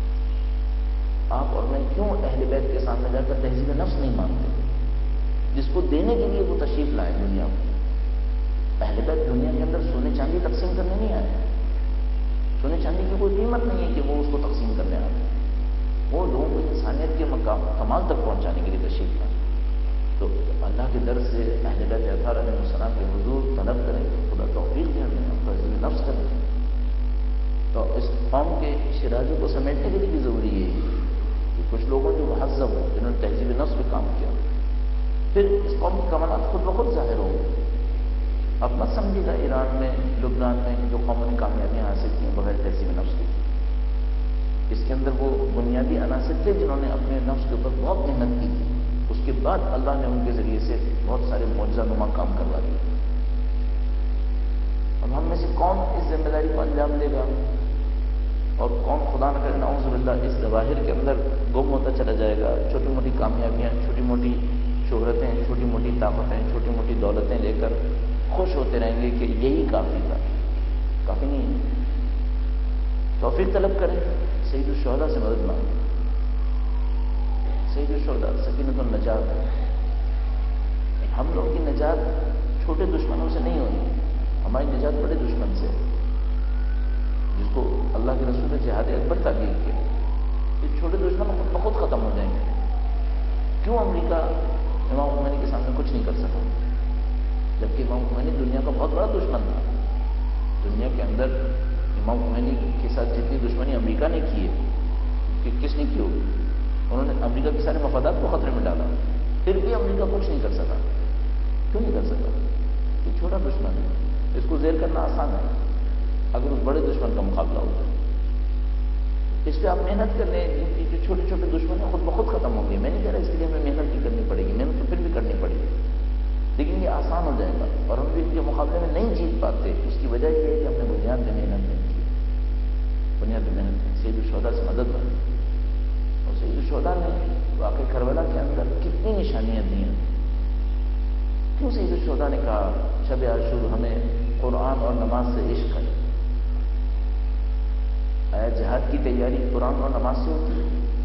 Speaker 1: آپ اور میں کیوں اہل بیت کے سامنے جا کر تہذیب نفس نہیں مانگتے، جس کو دینے کے لیے وہ تشریف لائے دنیا میں. اہل بیت دنیا کے اندر سونے چاندی تقسیم کرنے نہیں آئے. سونے چاندی کی کوئی قیمت نہیں ہے کہ وہ اس کو تقسیم کرنے آئے. وہ لوگوں کو انسانیت کے مقام کمال تک پہنچانے کے لیے تشریف لائے. تو اللہ کے در سے اہل بیت اطہار علیہ السلام کے حضور طلب کریں، خدا توفیق دیں، ہمیں تہذیب نفس کریں. تو اس قوم کے شرازوں کو سمیٹنے کے لیے بھی ضروری ہے کہ کچھ لوگوں جو مہذب ہوں جنہوں نے تہذیب نفس پہ کام کیا، پھر اس قوم کے کمالات خود بخود ظاہر ہوں گے. اب مت سمجھے گا ایران میں، لبنان میں جو قوموں نے کامیابیاں حاصل کی بغیر تہذیب نفس کی. اس کے اندر وہ بنیادی عناصر تھے جنہوں نے اپنے نفس کے اوپر بہت محنت کی تھی، اس کے بعد اللہ نے ان کے ذریعے سے بہت سارے معجزہ نما کام کروا دیے. اب ہم میں سے کون اس ذمہ داری کو انجام دے گا اور کون خدا نہ کرے نعوذ باللہ اس ظواہر کے اندر گم ہوتا چلا جائے گا. چھوٹی موٹی کامیابیاں، چھوٹی موٹی شہرتیں، چھوٹی موٹی طاقتیں، چھوٹی موٹی دولتیں لے کر خوش ہوتے رہیں گے کہ یہی کافی تھا. کافی نہیں ہے. توفیق طلب کریں، سید الشہداء سے مدد مانگیں. سید الشہداء سکینۃ النجات ہے. ہم لوگ کی نجات چھوٹے دشمنوں سے نہیں ہوئی، ہماری نجات بڑے دشمن سے، جس کو اللہ کے رسول نے جہاد اکبر تعبیر کیا. یہ چھوٹے دشمن خود بخود ختم ہو جائیں گے. کیوں امریکہ امام خمینی کے سامنے کچھ نہیں کر سکا، جبکہ امام خمینی دنیا کا بہت بڑا دشمن تھا. دنیا کے اندر امام خمینی کے ساتھ جتنی دشمنی امریکہ نے کی ہے کہ کس نے کی ہوگی. انہوں نے امریکہ کے سارے مفادات کو خطرے میں ڈالا، پھر بھی امریکہ کچھ نہیں کر سکا. کیوں نہیں کر سکا؟ یہ چھوٹا دشمن ہے، اس کو زیر کرنا آسان ہے اگر اس بڑے دشمن کا مقابلہ ہوتا ہے. اس پہ آپ محنت کر لیں. جو چھوٹے چھوٹے دشمن ہیں خود بخود ختم ہوں گے. میں نہیں کہہ رہا اس کے لیے ہمیں محنت بھی کرنی پڑے گی، محنت تو پھر بھی کرنی پڑے گی، لیکن یہ آسان ہو جائے گا. اور ہم بھی ان کے مقابلے میں نہیں جیت پاتے. اس کی وجہ یہ ہے کہ ہم نے بنیاد میں محنت نہیں کی. بنیاد میں محنت کی. سید الشہداء سے مدد مانگی. اور سید الشہداء نے واقع کربلا کے اندر کتنی نشانیاں دی ہیں. کیوں سید الشہداء نے کہا شب عاشور ہمیں قرآن اور نماز سے عشق ہے؟ آیا جہاد کی تیاری قرآن اور نماز سے ہوتی ہے؟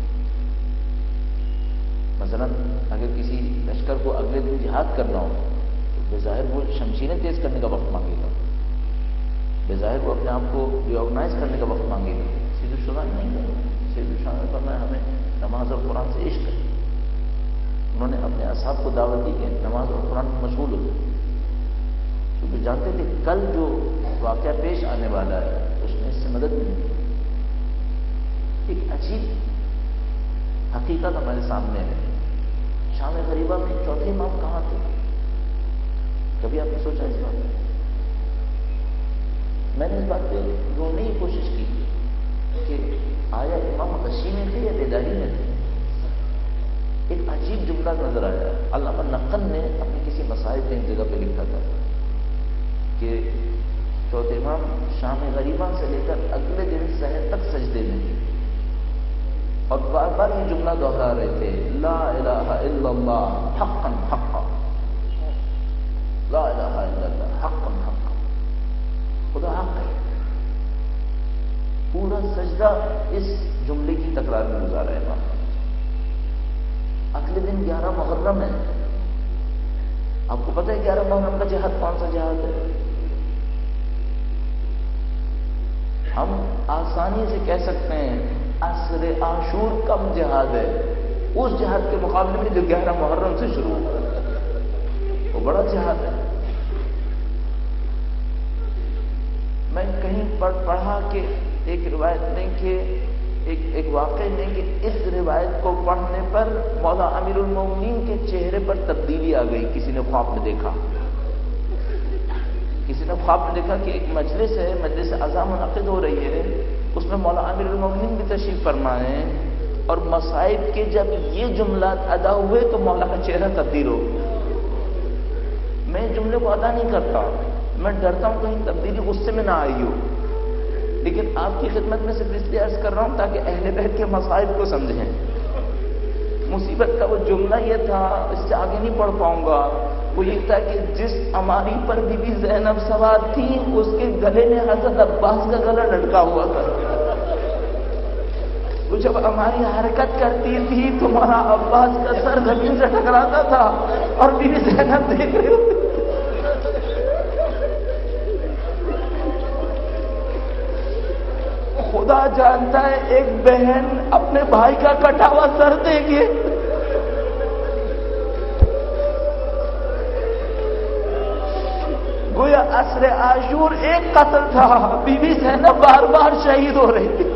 Speaker 1: مثلا اگر کسی لشکر کو اگلے دن جہاد کرنا ہو تو بظاہر وہ شمشیریں تیز کرنے کا وقت مانگے گا، بظاہر وہ اپنے آپ کو ری آرگنائز کرنے کا وقت مانگے گا. سید الشہداء نہیں کرے. سید الشہداء نے فرمایا ہمیں نماز اور قرآن سے عشق ہے. انہوں نے اپنے اصحاب کو دعوت دی کہ نماز اور قرآن میں مشغول ہو جائے، کیونکہ جانتے تھے کل جو واقعہ پیش آنے والا ہے اس میں اس سے مدد نہیں. ایک عجیب حقیقت ہمارے سامنے ہے. شام غریبہ میں چوتھے امام کہاں تھے؟ کبھی آپ نے سوچا اس بات؟ میں نے اس بات پہ ڈھونڈنے کی کوشش کی کہ آیا امام غشی میں تھے یا بیداری میں تھے. ایک عجیب جملہ نظر آیا. علامہ نقل نے اپنے کسی مصائب میں ایک جگہ پہ لکھا تھا کہ چوتھے امام شام غریبہ سے لے کر اگلے دن سحر تک سجدے میں تھے اور بار بار یہ جملہ دوہرا رہے تھے لا الہ الا اللہ حقا حقا، لا الہ الا اللہ حقا حقا. خدا حق ہے. پورا سجدہ اس جملے کی تکرار میں گزارا ہے. اگلے دن 11 محرم ہے. آپ کو پتہ ہے 11 محرم کا جہاد کون سا جہاد ہے؟ ہم آسانی سے کہہ سکتے ہیں عصر عاشور کم جہاد ہے اس جہاد کے مقابلے میں جو 11 محرم سے شروع ہوا وہ بڑا جہاد ہے. میں کہیں پڑھا کہ ایک روایت میں کہ ایک واقعہ میں کہ اس روایت کو پڑھنے پر مولا امیر المومنین کے چہرے پر تبدیلی آ گئی. کسی نے خواب میں دیکھا کہ ایک مجلس ہے، مجلس عزا منعقد ہو رہی ہے، اس میں مولا امیر المومنین بھی تشریف فرما ہے اور مصائب کے جب یہ جملات ادا ہوئے تو مولا کا چہرہ تبدیل ہو گیا. میں جملے کو ادا نہیں کرتا، میں ڈرتا ہوں کہیں تبدیلی غصے میں نہ آئی ہو، لیکن آپ کی خدمت میں صرف اس لیے عرض کر رہا ہوں تاکہ اہل بیت کے مصائب کو سمجھیں. مصیبت کا وہ جملہ یہ تھا، اس سے آگے نہیں پڑھ پاؤں گا. وہ یہ تھا کہ جس اماری پر بی بی زینب سوار تھی اس کے گلے میں حضرت عباس کا گلا لٹکا ہوا تھا. تو جب ہماری حرکت کرتی تھی تمہارا عباس کا سر زمین سے ٹکراتا تھا اور بی بی زینب دیکھ رہی ہوتی. خدا جانتا ہے ایک بہن اپنے بھائی کا کٹا ہوا سر دے گی. گویا عصر عاشور ایک قتل تھا، بی بی زینب بار بار شہید ہو رہی تھی.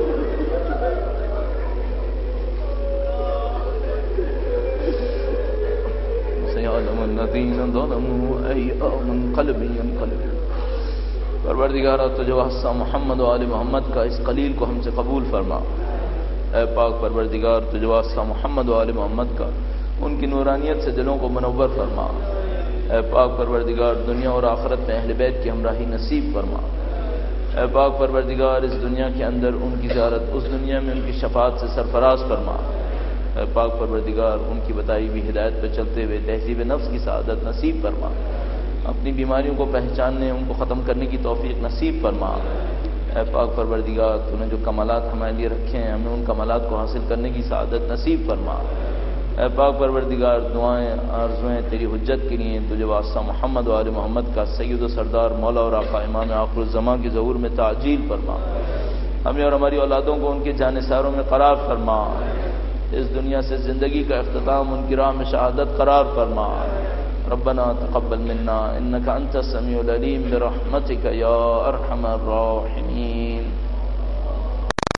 Speaker 1: سيعلم الذين ظلموا أي منقلب ينقلب. پروردگار تجھے واسطہ محمد و آل محمد کا اس قلیل کو ہم سے قبول فرما. اے پاک پروردگار تجھے واسطہ محمد و آل محمد کا ان کی نورانیت سے دلوں کو منور فرما۔ اے پاک پروردگار دنیا اور آخرت میں اہل بیت کی ہمراہی نصیب فرما۔ اے پاک پروردگار اس دنیا کے اندر ان کی زیارت، اس دنیا میں ان کی شفاعت سے سرفراز فرما۔ اے پاک پروردگار ان کی بتائی ہوئی ہدایت پہ چلتے ہوئے تہذیب نفس کی سعادت نصیب فرما۔ اپنی بیماریوں کو پہچاننے، ان کو ختم کرنے کی توفیق نصیب فرما۔ اے پاک پروردگار تو نے جو کمالات ہمارے لیے رکھے ہیں، ہمیں ان کمالات کو حاصل کرنے کی سعادت نصیب فرما۔ اے پاک پروردگار دعائیں آرزویں تیری حجت کے لیے تجھے واسطہ محمد و آل محمد کا سید و سردار مولا اور آقا امام آخر الزماں کی ظہور میں تعجیل فرما۔ ہمیں اور ہماری اولادوں کو ان کے جانثاروں میں قرار فرما۔ اس دنیا سے زندگی کا اختتام ان کی راہ میں شہادت قرار فرما۔ ربنا تقبل منا انك انت السميع العليم برحمتك يا ارحم الراحمين۔